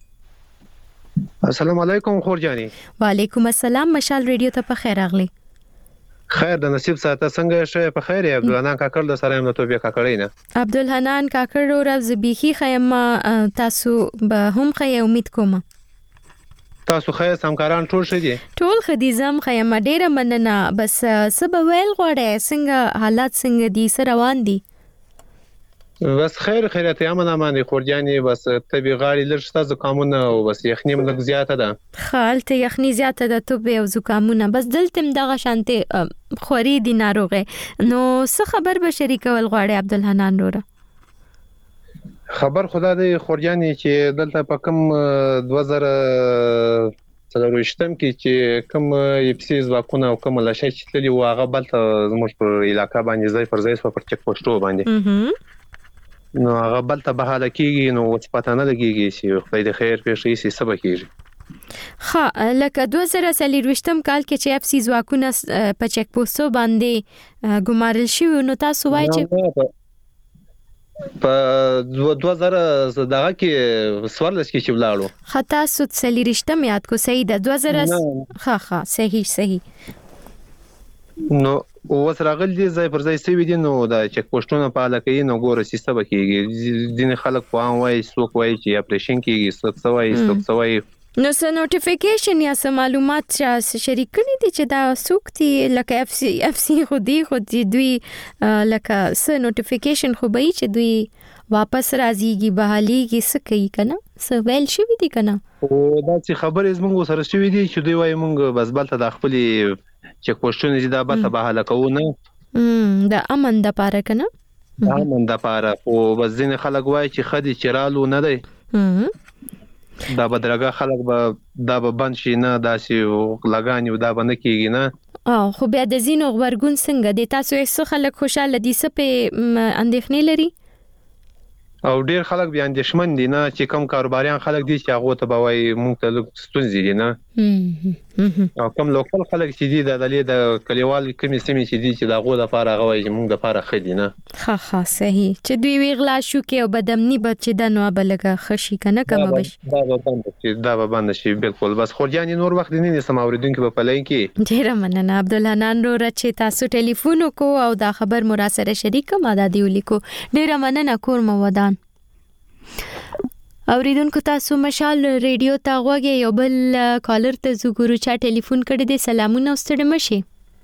السلام علیکم خورجانی. وعلیکم السلام. مشال ریډیو ته په خیر راغلی. خیر د نصیب ساته څنګه شې په خیر یې عبدالحنان کاکړ د سره هم توبې کاکړې نه عبدالحنان کاکړ او رز بيخي خیمه تاسو به هم خې امید کوم تاسو خیر همکاران ټول شه دي ټول خديزم خیمه ډیره مننه. بس سبا ویل غوړې څنګه حالات څنګه دي سره روان دي بس خیر خیرات امن امان خورجانی بس طبي غاړي لږ تاسو قانونه او بس یخنی ملک زیاته ده خالته یخنی زیاته ده توبه او زکامونه بس دلته دغه شانته خوري دي ناروغه نو څه خبر به شریکول غواړي عبدالحنان وروره خبر خدا دې خورجانی چې دلته په کم دوه زره څلورويشتم کې چې کوم یپسیز واکونه او کوم لشه چې تللی واغه بلته زموږ په علاقې باندې ځای پر ځای پر چک پوسټو باندې نو هغه بلته بهاله کیږي نو څه پته نه لګیږي چې خدای دې خیر پېښې شي سبا کیږي. ها لکه دوه زره څلورويشتم کال کې چې یپسیز واکونه په چک پوسټو باندې ګمارل شي نو تاسو وایئ چې په دوه زره دغه کې سوالس کې چې ولاړو خطا سود څلورويشتم یاد کو صحیح ده دوه زره ها ها صحیح صحیح نو اوس راغل دي ځای پر ځای سوي دي نو د چک پوسټونو په اړه کې نو ګوره سیستم کېږي ځینې خلک په وایي څوک وایي چې اپریشن کېږي څوک وایي څوک وایي نو څه نوټیفیکیشن یا څه معلومات چې شریک کړي دي چې دا څوک دي لکه اف سی اف سی خو دی خو دوی لکه څه نوټیفیکیشن خو به چې دوی واپس راځيږي بحاليږي څه کوي کنه څه ویل شوی دي کنه او دا چې خبرې زموږ سره شوی دي چې دوی وايي مونږ بس بلته د خپل چک پوسټونه چې دا به بحاله کوو نه د امن د پاره کنه د امن د پاره او بس ځین خلک وايي چې خدي چرالو نه دی دا بدرګه خلک به دا به بند شي نه داسې لګانی دا به نه کیږي نه او خو بیا د زینو غبرګون څنګه دي تاسو یې څه خلک خوشاله دي څه په اندېښنې لري او ډیر خلک بیا اندېښمن دي نه چې کم کاروباریان خلک دي چې هغه ته به وایي مونږ ته ستونزې دي نه او کم لوکل خلک چې دي د دلې د کلیوال کمی سیمې چې دي چې د هغه لپاره هغه وایي مونږ د لپاره خدي نه ها ها صحیح چې دوی ویغلا شو کې او بدمنی بچ د نو بلګه خشي کنه کم بش دا به بند شي دا به بند شي بالکل بس خورجانی نور وخت نه نسم اوریدونکو په پلای کې ډیر مننه عبدالحنان رو رچې تاسو ټلیفون کو او دا خبر مرا سره شریک ما د دیولیکو ډیر مننه کور مو ودان اوریدونکو تاسو مشال ریډیو ته غوږی یو بل کالر ته زګورو چا ټلیفون کړی دی سلامونه ستړي مشه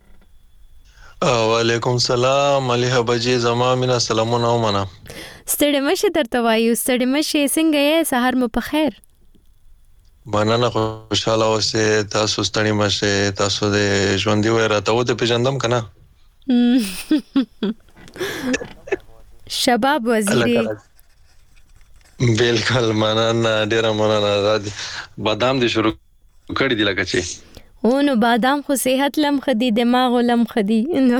وعلیکم السلام علیه بجې زما مینا سلامونه ومنه ستړي مشه درته وایو ستړي مشه څنګه یې سحر مو په خیر مننه خوشاله اوسه تاسو ستړي مشه تاسو د ژوندۍ وای راته و ته پیژندم کنه شباب وزیری بالکل مننه ډیر مننه بادام دې شروع کړی دی لکه چې او نو بادام خو صحت لم خدي دماغ لم خدي نو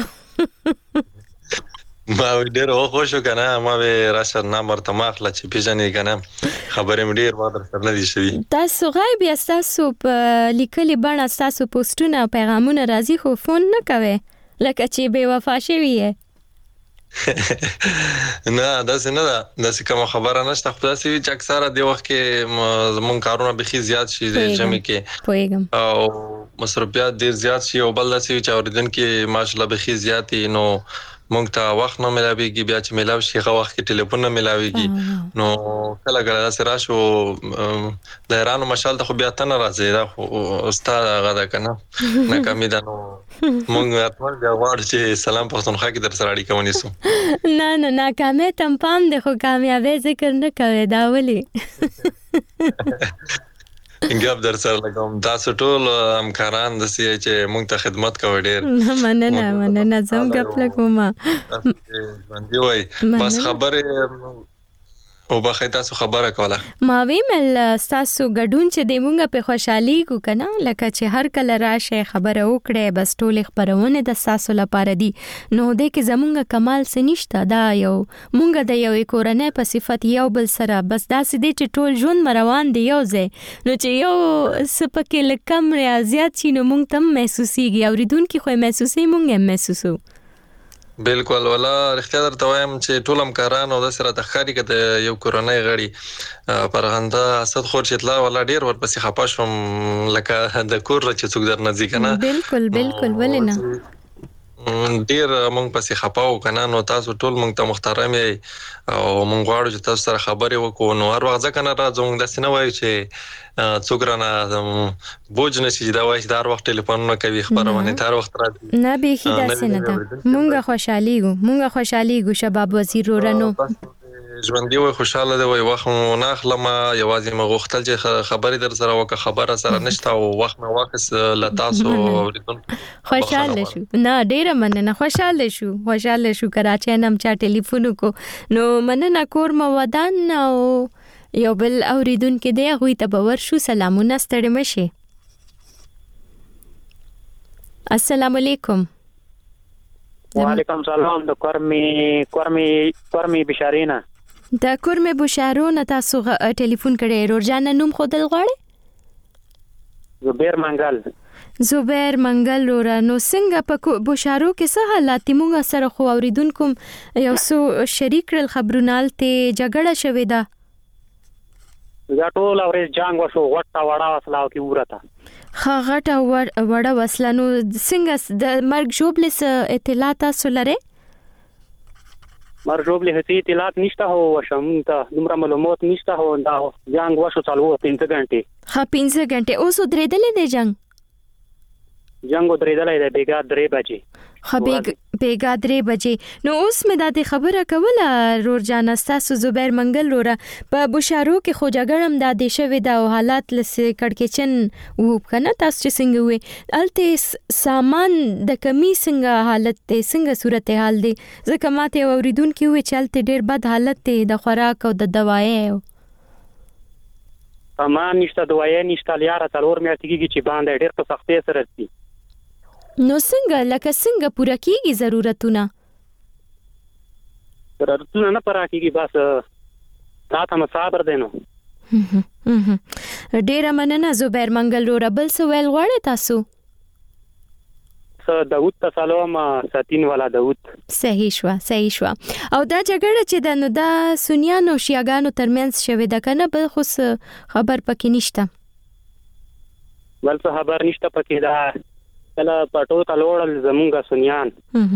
ما ډیر خوشو کنه ما به راشه نام ورته ماخله چې پیژنې کنه خبرې مې ډیر مادر سره نه دي شوی تاسو غایب یا تاسو په لیکلي بڼه تاسو پوسټونه پیغامونه راځي خو فون نه کوي لکه چې بے وفا شوی نه دا څنګه دا د کوم خبره نشته خو تاسو چې اکثره دی وخت کې زمون کارونه به خي زیات شي د جمع کې پوهیږم او مصرفيات ډیر زیات شي او بل داسې چې اوریدونکو ماشاءالله به خي زیات نو مونږ ته وخت نه ملاويږي بیا چې ملاوي شي هغه وخت کې ټلیفون نه ملاويږي نو کله کله سره شو د ایران مشال ته خو بیا ته نه راځي دا خو استاد هغه دا کنه ناکامي ده نو مونږ اتمن بیا وړ چې سلام پښتونخوا کې در سره اړیکه ونیسو نه نه ناکامي تم پام ده خو کامیابی ذکر نه کوي دا ولي ګاب در سره لګوم تاسو ټول همکاران د سي چې مونږ ته خدمت کوي ډېر مننه مننه زم غپ لګوم باندې وای بس خبره او بخې تاسو خبره کوله ما ویمل تاسو ګډون چې د مونږ په خوشحالي کو کنه لکه چې هر کله راشه خبره وکړي بس ټول خبرونه د تاسو لپاره دي نو د کې زمونږ کمال سنشته دا یو مونږ د یو کورنۍ په صفت یو بل سره بس دا سې چې ټول ژوند مروان دی یو ځای نو چې یو سپکه لکم ریاضیات چې نو مونږ تم محسوسيږي اوریدونکو خو محسوسي مونږ هم محسوسو بالکل ولا اختیار درته وایم چې ټول همکاران او د سره د خاري کده یو کورونای غړي پرغنده اسد خور چې اطلاع ولا ډیر ورپسې خپه شوم لکه د کور چې څوک در نزدیک نه بالکل بالکل ولنه ډیر مونږ پسې خپاو کنه نو تاسو ټول مونږ ته محترم یې او مونږ غواړو چې تاسو سره خبرې وکړو نو هر وخت ځکه نه راځو موږ داسې نه وایو چې څوک رانه بوج نشي دا وایي چې هر وخت ټلیفونونه کوي خبرونه هر وخت راځي نه به هی داسې نه ده مونږ خوشحاليږو مونږ خوشحاليږو شباب وزیر ورنو ژوندۍ وي خوشاله دی وي وخت نه اخلم یوازې مغوختل چې خبرې در سره وکړه خبره سره نشته او وخت نه واخص لتاسو اوریدونکو خوشاله شو نه ډیره مننه خوشاله شو خوشاله شو کراچۍ نم چا ټلیفون کو نو مننه کور مو ودان او یو بل اوریدونکو دی غوي ته باور شو سلامونه ستړي مشه السلام علیکم وعلیکم سلام د کورمي کورمي کورمي بشارینا د کورمه بشارو نه تاسو ټلیفون کړی رورجان نوم خودل غواړي زبیر منګل زبیر منګل ورا نو څنګه په بشارو کې څه حالات موږ سره خو اوریدونکو یو څو شریک ل خبرونال ته جګړه شوې ده دا ټول اورې جنگ وشو غټه وړه وسلاو کې ورته خا غټه وړه وسله نو څنګه د مرګ جوړلس اطلاع تاسو لره مرجوبله هتي اطلاعات نشته هو وشم ته دومره معلومات نشته هو دا جنگ وشو چالو پنځه غنټه ها پنځه غنټه اوس درېدلې دی جنگ جنگ درېدلې دی بیګا درې بجې خو بیګا درې بجې نو اوس مې د خبره کوله رورجان تاسو زبیر منګل وره په بشارو کې خو جګړم د دیشه ودا او حالات لسه کړکچن وو کنه تاسو چې څنګه وي الته سامان د کمی څنګه حالت ته څنګه صورتحال دي ځکه ماته اوریدونکو وی چلته ډیر بد حالت ته د خوراک او د دوايي سامان نشته دوايي نشته لیاره تلور مې تیږي چې باندې ډیر په سختۍ سره دي نو څنګه لکه څنګه پوره کیږي ضرورتونه ضرورتونه نه پوره کیږي بس تاسو هم صبر دینو ډیر مننه زبیر منګل رو ربل سوال غواړی تاسو س داوود تسلام ساتین والا داوود صحیح شو صحیح شو او دا جګړه چې د نو دا سنیانو شیعاګانو ترمنځ شوه د کنه بل خو خبر پکې نشته بل څه خبر نشته پکې دا کله پټو تلوړل زمونږه سنیان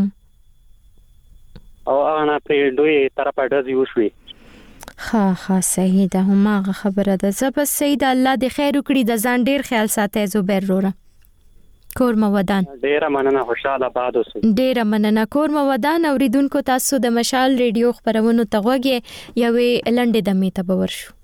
او انا په دوی طرفه دزي وشوي ها ها صحیح ده همغه خبره ده زب سید الله د خیر وکړي د ځان ډیر خیال ساتي زبیر روره کور مودان ډیر مننه خوشاله باد اوسئ ډیر مننه کور مودان اوریدونکو تاسو د مشال ریډیو خبرونو تغوږی یوې لنډه د میته باور شو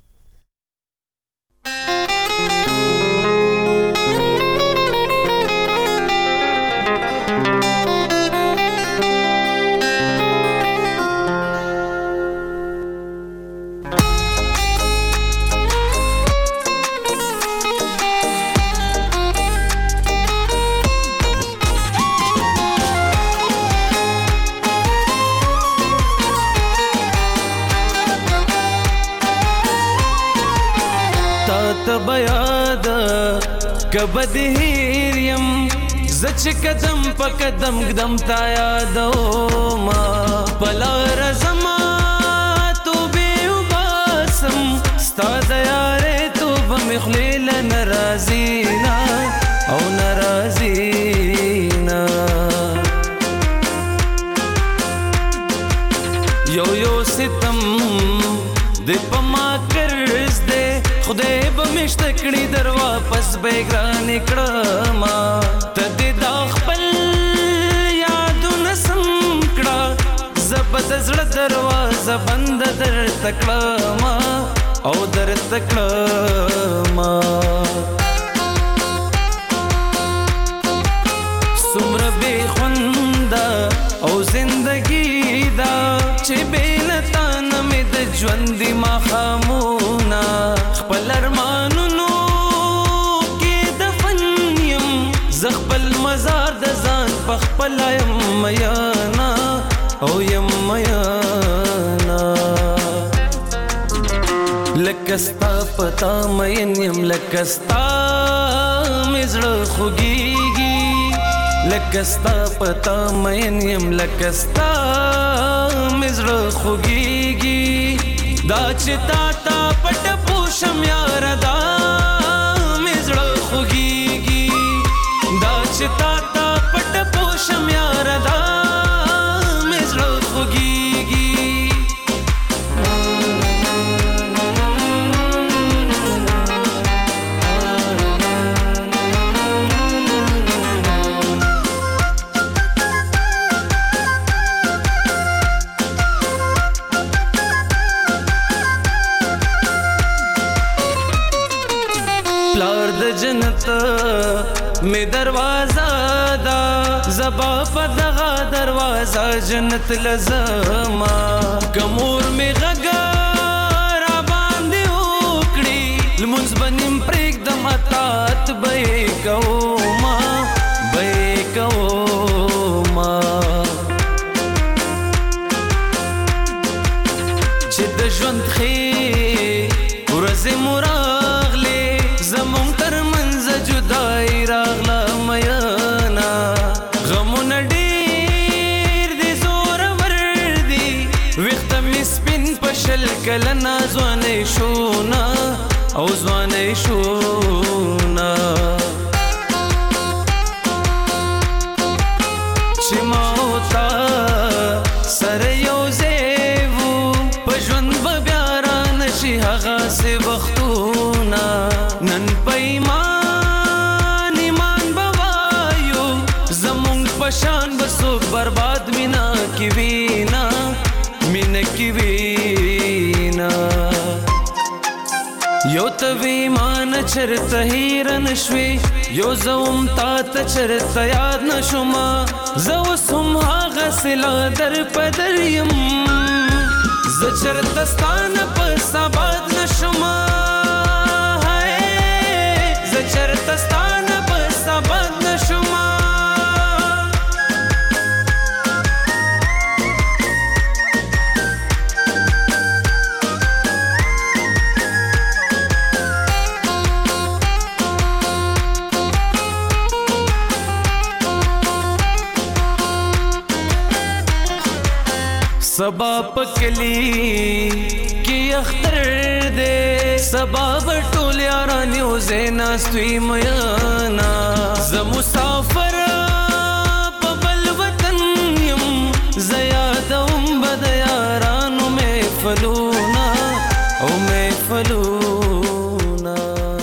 تبیاد کبد هیریم زچ قدم په قدم قدم تا یادو ما بلار زما تو به وباسم ستاد یارې تو بمخلیل ناراضینا او ناراضینا یو یو ستم د پما کرز دې خدای به مشتکړي در واپس به ګران کړما ته د خپل یادونه سم کړه زبد زړه دروازه بند در تکړما او در تکړما سمر بے خوندا او زندگی دا چې بیلتا نمې د ژوند ما خامونا خپل ارمانونو کې دفن یم ز خپل مزار د ځان په خپل یم میانا او یم میانا لکستا پتا مین یم لکستا مزړه خوږیږي لکستا پتا مین یم لکستا مزړه خوږیږي دا چې تا تا پټ پوشم یار دا مزړه خوږیږي دا چې تا تا پټ پوشم یار دا مزړه خوږیږي جنت میں دروازہ دا زبا پا دغا دروازہ جنت لزما کمور میں غگا را باندے اوکڑی لمنز بنیم پریک دم اتات بے کوما بے کوما چد جوند خی ورز مراغلے زمون تر منز جدائی راغلا میانا غمون ډیر دی زور ور دی وخت می سپین پشل کلنا ځواني شونا او ځواني شونا چې ما وتا سره یو زیو پژوند به بیا را نشي هغه سي وختونه نن پیمان ایمان بوایو زمون پشان بسو برباد مینا کی وینا مینا کی وینا یو تویمان چرته هیرن شوی یو زوم تا ته چرته یاد نشوما زو سم هغه سلا در پدریم ز چرته ستان په سباد نشوما چرتستان په سبد نشما सबा पकली की अख्तर दे सबा बटोल यारानियों ज़ेना स्वी मयाना ज़ मुसाफर पबल वतन यम ज़यादम बद यारानों में फलूना ओ में फलूना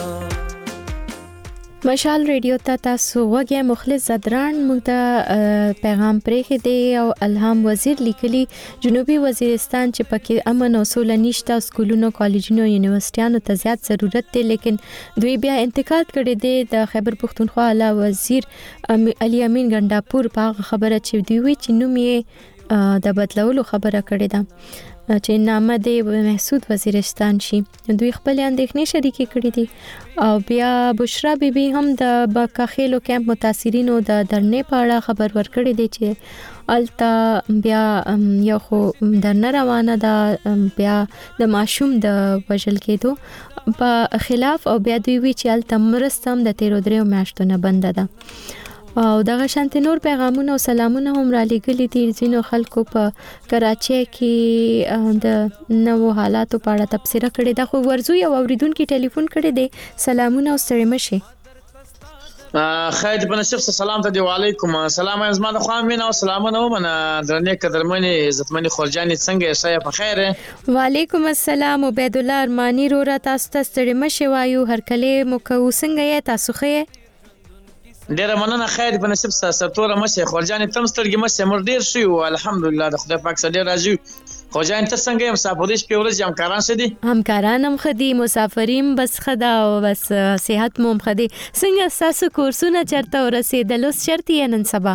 مشال ریډیو ته تاسو وګیا مخلص زدران موږ ته پیغام پرېخې دی او الهام وزیر لیکلي جنوبي وزیرستان چې پکې امن او سوله نشته سکولونو کالجونو یونیورسيټانو ته زیات ضرورت دی لیکن دوی بیا انتقاد کړی دی د خیبر پښتونخوا اعلی وزیر علي امین ګنداپور په خبره چې دوی وی چې نوم یې د بدلولو خبره کړې ده چې نامه د محسود وزیرستان شي دوی خپل اندېښنې شریکې کړې دي او بیا بشرا بیبي هم د بکاخیلو کیمپ متاثرینو د درنې په اړه خبر ورکړی دی چې التا بیا یو خو درنه روانه ده بیا د ماشوم د وژل کېدو په خلاف او بیا دوی وی چې التا مرستم د تیرو دریو میاشتو نه بند ده او دغه شانت نور پیغامونه او سلامونه هم را لګلي دي ځینو خلکو په کراچۍ کې د نوو حالاتو په اړه تبصره کړې ده. خو ورزو یو اوریدونکو ټلیفون کړی دی. سلامونه او ستړي مشه. خیر په نصیب سلام ته دی. وعلیکم السلام. زما د خوا مين او سلامونه ومنه درنې قدرمنې عزتمنې خورجانې څنګه شای په خیره؟ وعلیکم السلام. عبید الله ارمانی رو را تاسو ته ستړي مشه وایو. هر کله مو کو څنګه یې تاسو خې؟ ډیره مننه. خیر په نصیب سرتوره مشه خورجانې تم ستړي مشه مر ډیر شي او الحمدلله د خدای پاک سره ډیر راضي. خوجان ته څنګه یم مسافرش په ورځ همکاران شه دي؟ همکاران هم خدي، مسافرین بس خدا او بس صحت مو هم خدي. څنګه تاسو کورسونه چرته ورسېدل اوس چرته یې نن سبا؟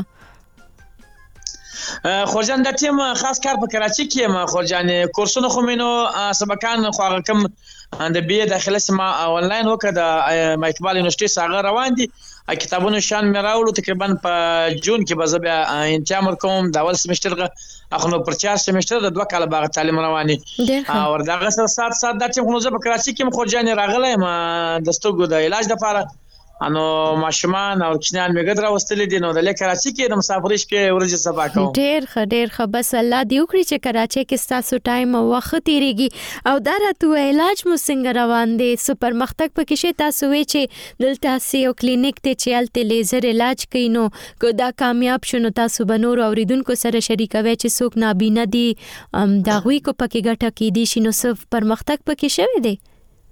خوجان د ټیم خاص کار په کراچۍ کې یم. خوجان کورسونه خو مينو سبقان خو هغه کم د بي داخله سما آنلاین وکړه د مکتب یونیورسيټي څنګه روان دي. کتابونو شان مې راوړو تقریبا په جون کې به زه بیا انتظام کوم. د اول سمستر اخنو پر چار سمستر د دوه کال باغ تعلیم رواني او دغه سره سات سات د ټیم خو زه په کراچۍ کې خوجان راغلی ما د ستوګو د علاج لپاره انو ماشومان او کشنان میګد راوستل دي. نو د کراچۍ کې د مسافرش په ورځ سبا کوم. ډیر ښه ډیر ښه. بس الله دی وکړي چې کراچۍ کې تاسو ټایم او وخت تیریږي او دا راته علاج مو څنګه روان دي. سپر مختک په کې شي تاسو وی چې دلته سي او کلینیک ته چالت لیزر علاج کینو کو دا کامیاب شونه تاسو بنور اوریدونکو سره شریکوي چې څوک نابینا دي دا غوي کو پکې ګټه کې دي شنو صف پر مختک پکې شوی دی.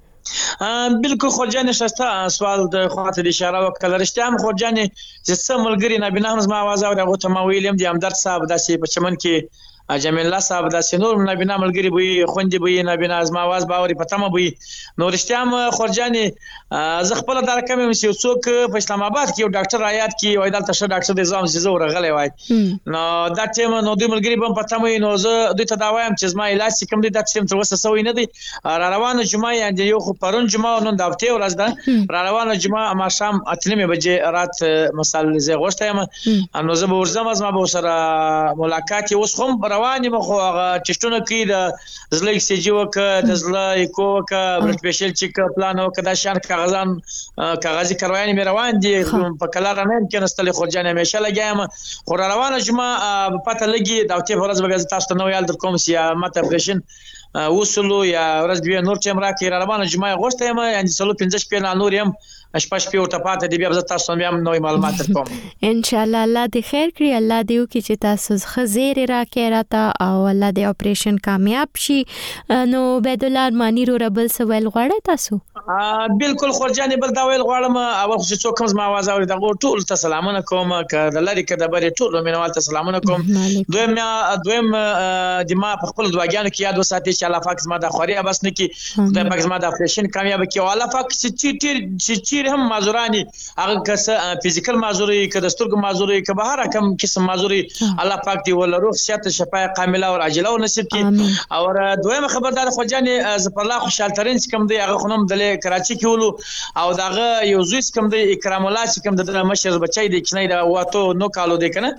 بالکل خورجان شسته سوال د خاطر اشاره وکړه. رښتیا هم خورجان چې څه ملګری نبی نه زما आवाज او هغه ته ما ویلم دي همدرد صاحب داسې په چمن کې جمیل الله صاحب داسې نور نبی نه ملګری وي خوندې وي نبی نه زما आवाज باوري پتمه وي. نو رښتیا هم خورجان زه خپل د رقم مې چې څوک په اسلام آباد کې یو ډاکټر آیات کې وای دلته شه ډاکټر د نظام چې زه ورغلی وای. نو دا ټیم نو دوی ملګری په پتمه نو زه دوی ته دا وایم چې زما علاج کوم دي دا ټیم تر اوسه سوی نه دي. را روانه جمعه یعنی یو خو پرون جمعه نن د هفته ورځ ده. را روانه جمعه ما شام اتنمه بجې رات مثال زه غوښتم نو زه به ورځم زما به سره ملاقات اوس هم رواني مخ چشتونه کې د زلې سی جی وک د زلې کو وک بلډ پريشر چیک پلان وک د شان کاغذان کاغذي کاروانی مې روان دي په کلار نه کې نستل خورجان همیشه لګایم. خو روانه جمعه پته لګي دا ته ورځ بغاز تاسو ته نو یال در کوم سیا ماته پرشن وصلو یا ورځ بیا نور چې مرا کې روانه جمعه غوښته یم یعنی سلو پنځه شپې نه نور یم شپږ شپې ورته پاتې دی بیا به تاسو هم نوې معلومات درکوم ان شاء الله. الله دې خیر کړي. الله دې وکړي چې تاسو خزیر راکې راته او الله دې اپریشن کامیاب شي. نو عبید الله ارمانی رو ربل سوال غواړی تاسو؟ بالکل خورجان بل دا ویل غواړم اول خو چې څوک کوم ما आवाज اوري دا ټول ته سلامونه کوم ک د لری ک د بری ټول مینوال ته سلامونه کوم. دویم دویم د ما په خپل دواګانو کې یاد وساتئ چې الله پاک زما د خوري بس نه کی خدای پاک زما د اپریشن کامیاب کی او الله پاک چې چې هم معذورانی هغه کس فزیکل معذوري ک د سترګو معذوري ک بهر کم قسم معذوري الله پاک دی ول روح صحت شفای کامله او عاجله او نصیب کی. او دویمه خبردار خورجان زفر الله خوشحال ترین کوم دی هغه خنم د کراچۍ کې ولو او داغه یو زوی کوم دی اکرام الله چې کوم د مشر بچی دی کنه دا واته نو کالو دی کنه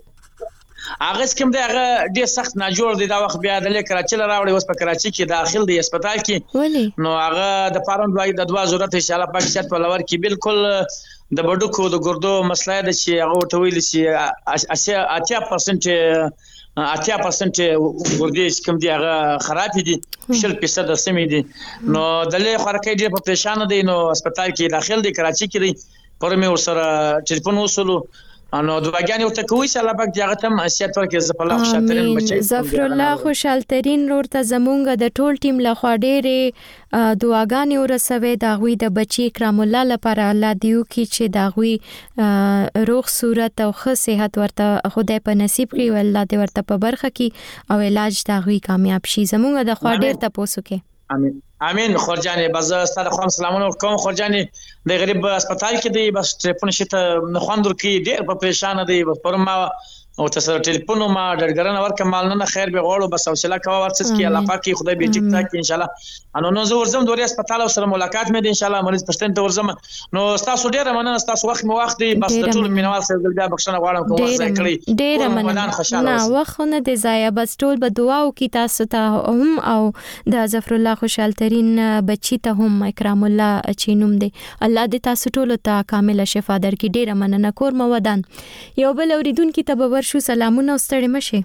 هغه کوم دی هغه ډیر سخت نه جوړ دی دا وخت بیا د کراچۍ راوړي اوس په کراچۍ کې داخل دی هسپتال کې. نو هغه د پارون دوی د دوا ضرورت ان شاء الله پاک صحت ولور کې بالکل د بډوکو د ګردو مسله ده چې هغه ټویل شي اتیا پرسنټ اتیا پرسنټ ګردې کوم دی هغه خراب دي شل فیصد سمې دي. نو د له خرکې ډیر په پریشان دي. نو هسپتال کې داخل دی کراچۍ کې دی پر مې ورسره ټلیفون وصلو انو دواګانی ورته کوي چې الله پاک هغه تم حیثیت ورکړي. زفر الله خوشالترین بچي زفر الله خوشالترین ورته زمونږ د ټول ټیم له خوا ډېرې دعاګانې ورسوي د هغوی د بچي اکرام الله لپاره. الله دې وکړي چې د هغوی روغ صورت او ښه صحت ورته خدای په نصیب کړي او الله دې ورته په برخه کړي او علاج د هغوی کامیاب شي. زمونږ د خوا ډېر تپوس وکړي. امين امين. خورجان بز ستاسو خو سلامونه کوم. خورجان د غریب هسپتال کې دی بس ټلیفون شته نه خوندور کې ډېر په پریشان دی. پر ما او تاسو ټلیفون ما ډرګرن ورکه مال نه خیر به غواړو بس حوصله کوه ورڅ کی الله پاک خدای به ټیک ټاک ان شاء الله انو نو زه ورزم دوی هسپتال سره ملاقات مې دي ان شاء الله مریض پښتون ته ورزم نو تاسو ډیره مننه تاسو وخت مو وخت دی بس ټول مینوال سره دلته بخښنه غواړم کوم ځای کړی ډیره مننه نه وخت نه دی ځای بس ټول به دعا وکي تاسو ته هم او د ظفر الله خوشحال ترين بچی ته هم اکرام الله چینوم دی الله دې تاسو ټول ته کامل شفا درکړي ډیره مننه کور مو ودان یو بل اوریدونکو ته به ورشو سلامونه ستړي مشه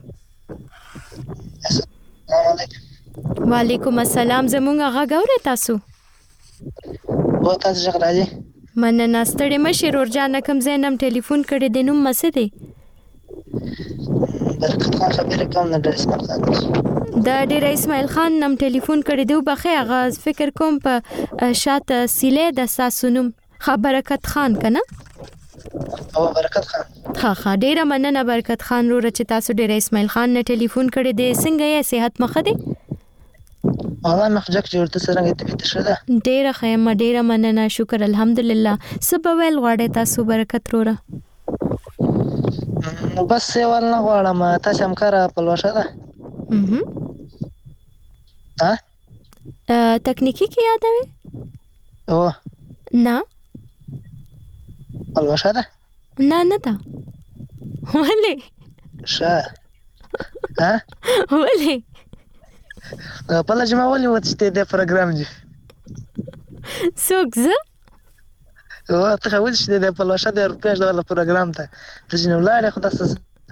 وعلیکم السلام زمونږ غږ اورئ تاسو و تاسو څنګه راځي مننه ستړي مشه رورجان کوم زینم ټلیفون کړی د نوم مسه دی برکت خان خبره کوم نه درس دا ډیر اسماعیل خان نم ټلیفون کړی دی بخې اغاز فکر کوم په شاته سیله د ساسونم خبرکت خان کنه او برکت خان ها ها ډیر مننه برکت خان رو چې تاسو ډیر اسماعیل خان نه ټلیفون کړی دی څنګه یې صحت مخه دی والله مخجک جوړته سره طبيعت شوه ډیر خیمه ډیر مننه شکر الحمدلله سبویل غواړی تاسو برکت روره نو بس سیوال نه غواړم تاسو هم کار په لوشه ده ها تکنیکی کی یاد اوی او نه په لوشه ده نه نه ده ولی شه ها ولی په لجمه ولی وڅته د پروګرام دی څوک زه او ته خو ولې د په لوشه د روپېش ډول پروګرام ته ته جن ولاره خو تاسو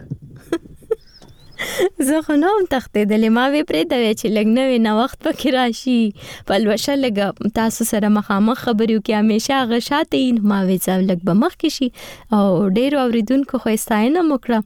زه خو نوم تختیدلې ما وی پرې د چې لګنوي نه وخت پکې راشي په لوشه لګ تاسو سره مخامخ خبرو کې همیشه غشاته ما وی ځل لګ بمخ کې شي او ډیر اوریدونکو خو استاینه مکړه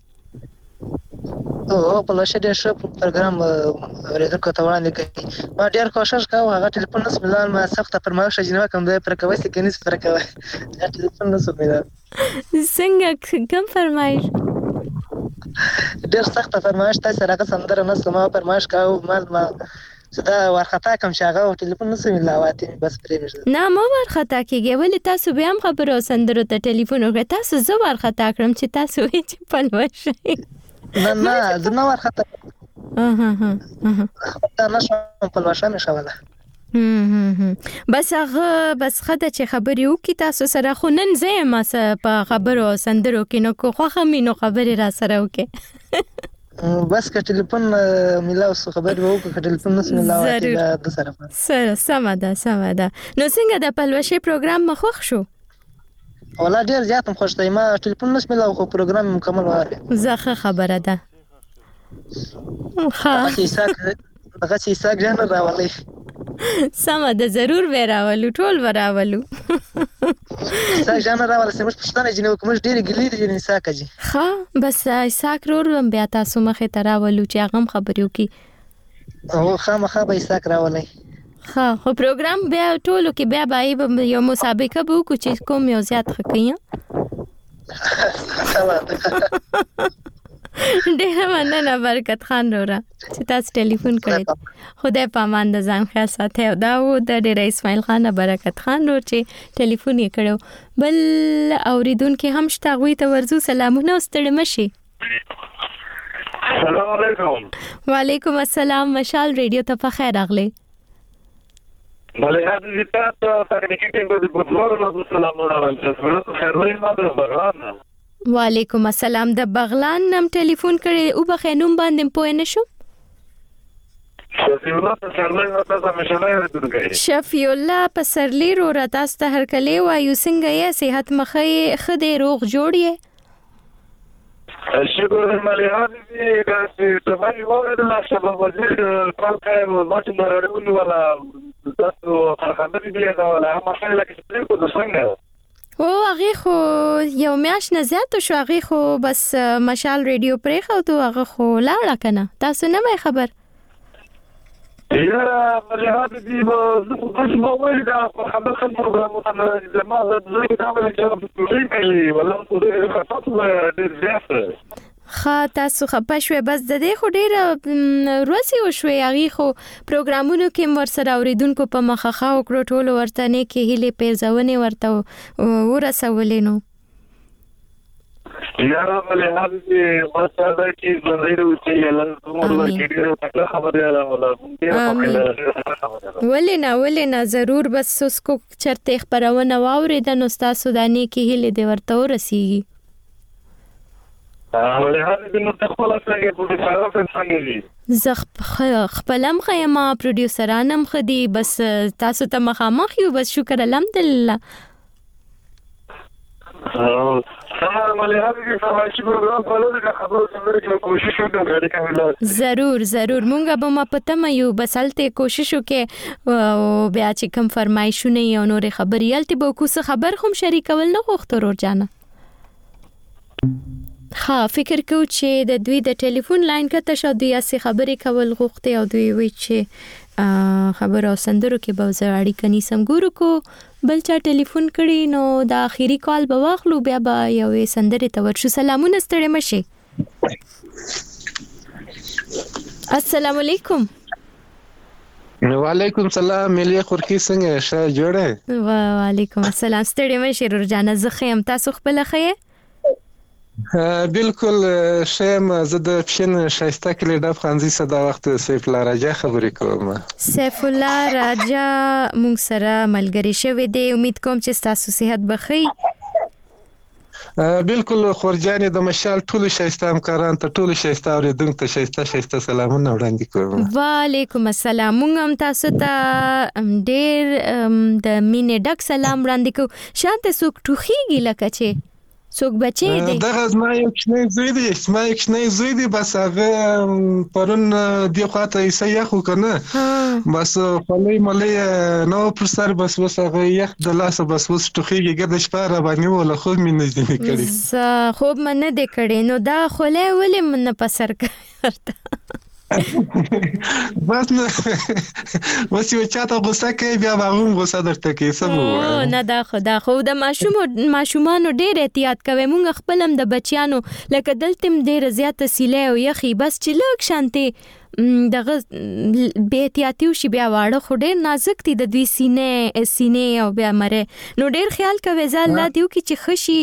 او په لوشه د شو پروګرام اوریدونکو ته وړاندې کوي ما ډیر کوشش کاوه هغه ټلیفون نس ملال ما سخت پرمایش جنوا کوم د پر کوي کې نس پر کوي دا ټلیفون نس ملال څنګه کوم فرمایش ډیر سخت فرمایش تاسو راغه سندره نس ما فرمایش کاوه مال ما صدا ورختا کوم شاغه ټلیفون نس ملاواتي بس پرې مشه نه مو ورختا کېږي ولې تاسو بیا هم خبرو سندرو ته ټلیفون وکړ تاسو زه ورختا کړم چې تاسو یې چې پلوشه نه نه زه نه ورخته اها اها دا نشم په لوشه مې شواله بس هغه بس خدای چې خبرې وکي تاسو سره خو نن زه ما په خبرو سندرو کې نو خو خو مینو خبرې را سره وکي بس که ټلیفون ملاو سو خبر وو که ټلیفون نس ملاو د سره سره سم ده سم ده نو څنګه د پلوشه پروګرام مخوخ شو ولا ډیر زیات خوش دی ما ټلیفون نس ملاو خو پروګرام مکمل واره زخه خبره ده ها هغه چې ساګ جن راولي سم ده ضرور وراولو ټول وراولو ساګ جن راولي سمش پښتنه جنو کوم ډیر ګلی دي نه ساکجي ها بس ساک رور بیا تاسو مخه تراولو چې هغه خبرو کی او خامخا به ساک راولي ها خو پروګرام بیا ټولو کې بیا بای یو مسابقه به کو چې کوم یو زیات خکیا ډیر مننه برکت خان رورا چې تاسو ټلیفون کړی خدای پامان د ځان خیال ساتي او دا و د ډیر اسماعیل خان برکت خان رور چې ټلیفون یې کړو بل اوریدونکو هم شته غوي ته ورزو سلامونه ستړي مشي السلام علیکم وعلیکم السلام مشال ریډیو ته په خیر اغلی بله هذه تاسو تکنیکی ټینګ د بوتلو سلامونه وایم خیر وای ما د بغلان وعلیکم السلام د بغلان نم ټلیفون کړي او بخینوم باندې پوه نه شو شفیع الله پسرلی رو را تاسو ته هر کله وایو څنګه یې صحت مخې خدای روغ جوړی شکر مليان دي چې تمام وګړي د شباب وزیر کال کوي ماته مرړون ولا تاسو خبرې دی دا ولا ما خلک چې کو د څنګه او هغه خو یو میاش نه زیات شو هغه خو بس مشال ریډیو پرې خو ته هغه خو لاړه کنه تاسو نه مې خبر یا مليان دي زه بس ما وایي دا خبر خبر پروګرام زما زه دا ولا چې کوي ولا څه خاطر دې زیات خا تاسو خپښوي بس د دې خو ډیر روسي وشوي هغه خو پروګرامونو کې مر سره اوریدونکو په مخخه او کړو ټولو ورته نه کې هلي پیرځونه ورته ورسولې نو یاره بلې حالې ماشاءالله کې ژوندۍ اوسئ الله عمر ورکړي ډېره تکړه خبره ده والله ولې نه ولې نه ضرور بس اوس کو چرته خبرونه واورېده نو ستاسو د نیکې هیلې دې ورته ورسیږي ولې حالې نو خپل څنګه په ډیره څنګه دي زه خپلم خیمه پروډوسرانم خدي بس تاسو ته مخامخ یو بس شکر الحمدلله ضرور ضرور مونږ به ما پته مې بس هلته کوشش وکې او بیا چې کوم فرمایشونه یو نور خبرې هلته به کوڅه خبر هم شریکول نه غوښته ورور جانه ها فکر کو چې د دوی د ټلیفون لاین کته شو دوی اسې خبرې کول غوښته او دوی وی چې خبر او سندرو کې به زه اړیکه نیسم ګورو کو بل چا ټلیفون کړي نو د اخیری کال به واخلو بیا به یو سندرې ته ورشو سلامونه ستړي مشي السلام علیکم وعلیکم السلام ملي خورکی څنګه ښه جوړه وعلیکم السلام ستړي مشي رجانه زه خیم تاسو خپل خې بالکل شیم زه د پښین شایسته کلی د افغانزي صدا وخت سیف الله راجا خبرې کوم سیف الله راجا مونږ سره ملګری شوی دی امید کوم چې تاسو صحت بخی بالکل خورجانې د مشال ټول شایسته همکاران ته ټول شایسته اوریدونکو ته شایسته شایسته سلامونه وړاندې کوم وعلیکم السلام مونږ هم تاسو ته ډېر د مینې ډک سلام وړاندې کوو شانته څوک ټوخیږي لکه چې څوک بچی دی دغه زما یو کوچنی زوی دی زما یو کوچنی زوی دی بس هغه پرون دی خواته یې یخ وکنه بس خولې ملې نو پر سر بس وس هغه یخ د لاسه بس وس ټوخیږي ګد شپه را باندې ولا خو مې نه دی کړی خوب منه دی کړی نو دا خولې ولې من په سر کړه بس نه وس یو چاته غوسه کوي بیا باغوم غوسه درته کوي سمو نه دا خدا خو د ماشوم ماشومان ډېر احتیاط کوي مونږ خپلم د بچیانو لکه دلتم ډېر زیاته سیله او یخي بس چې لږ شانتي دغه به احتیاطي شي بیا واړه خو ډېر نازک دي د دوی سینې سینې او بیا مره نو ډېر خیال کوي ځا الله دیو کی چې خشي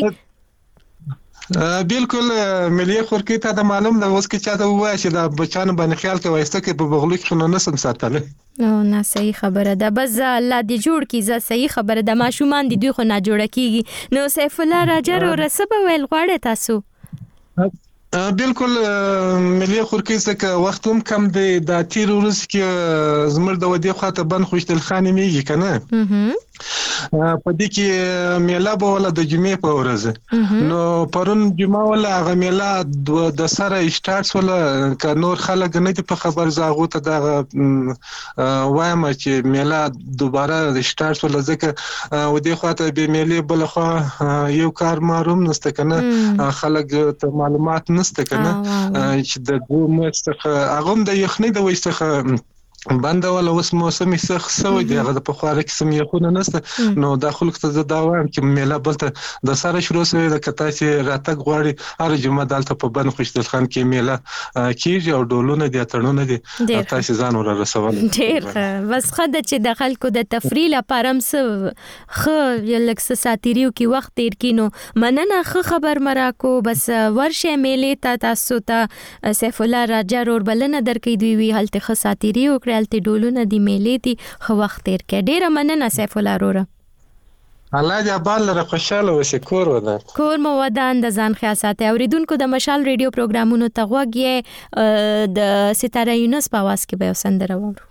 بالکل ملي خورکی ته د معلوم د اوس کې چاته وای چې د بچانو باندې خیال کوي ایسته کې په بغلو کې خو نه سم ساتل نو نه صحیح خبره ده بس الله دې جوړ کی ز صحیح خبره ده ماشومان دي دوی خو نه جوړ کیږي نو سیف الله راجر او رسب ویل غواړي تاسو بالکل ملي خورکی څخه وخت هم کم دی د تیر ورځ کې زمر د ودی خواته بن خوشتل خان میږي کنه په دې کې میلا به ولا د جمعې په ورځ نو پرون جمعه ولا هغه میلا د سره سٹارټس ولا ک نور خلک نه دي په خبر زاغو ته دا وایم چې میلا دوباره د سٹارټس ولا ځکه ودی خواته به میلې بل خو یو کار معلوم نسته کنه خلک ته معلومات نسته کنه چې د ګوم څخه هغه د یخنۍ د وېسته بنده ولا اوس موسم سخ سوي دی هغه په خواره کې سم یو نه نسته نو داخل ته زه دا وایم چې میلا بلته د سره شروع سوی د کتا چې راتګ غواړي هر جمعه دالته په بن خوشتل خان کې میلا کیږي او ډولونه دي تړونه دي تاسو ځان ور رسول ډیر بس خد چې د خلکو د تفریح لپاره هم څه خو یلک ساتيریو کې وخت تیر کینو مننه خو خبر مراکو بس ورشه میلې ته تاسو ته سیف الله راجا ور بلنه درکې دی وی هلته خو ساتيریو الته ډولونه دی میلې دي خو وخت تیر کې ډیره مننه سیف الله روره الله دې بال لره خوشاله وشي کور ودان کور مو ودان د ځان خیال ساتي اوریدونکو د مشال ریډیو پروګرامونو ته غوږی د ستاره یونس په आवाज کې به سندره وورو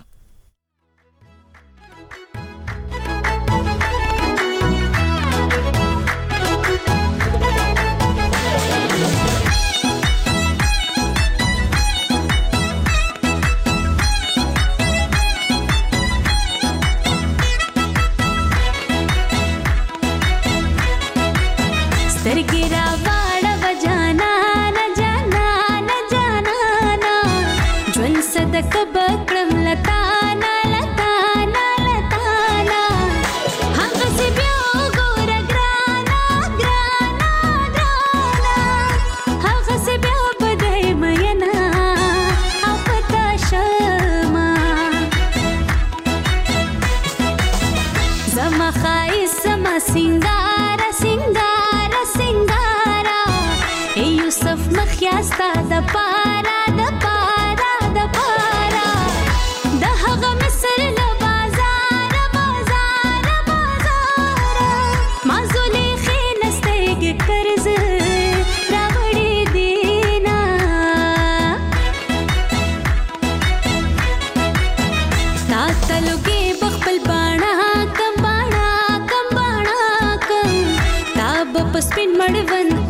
गिरा वाड़ बजाना न जाना न जाना ना ज्वन सदक बक्रम लताना लताना लताना हम से ब्यो गोर ग्राना ग्राना ग्राना हम से ब्यो बदय मयना अपता शमा जमा खाइस समा सिंगार सिंगार सिंगारा سپین مړوند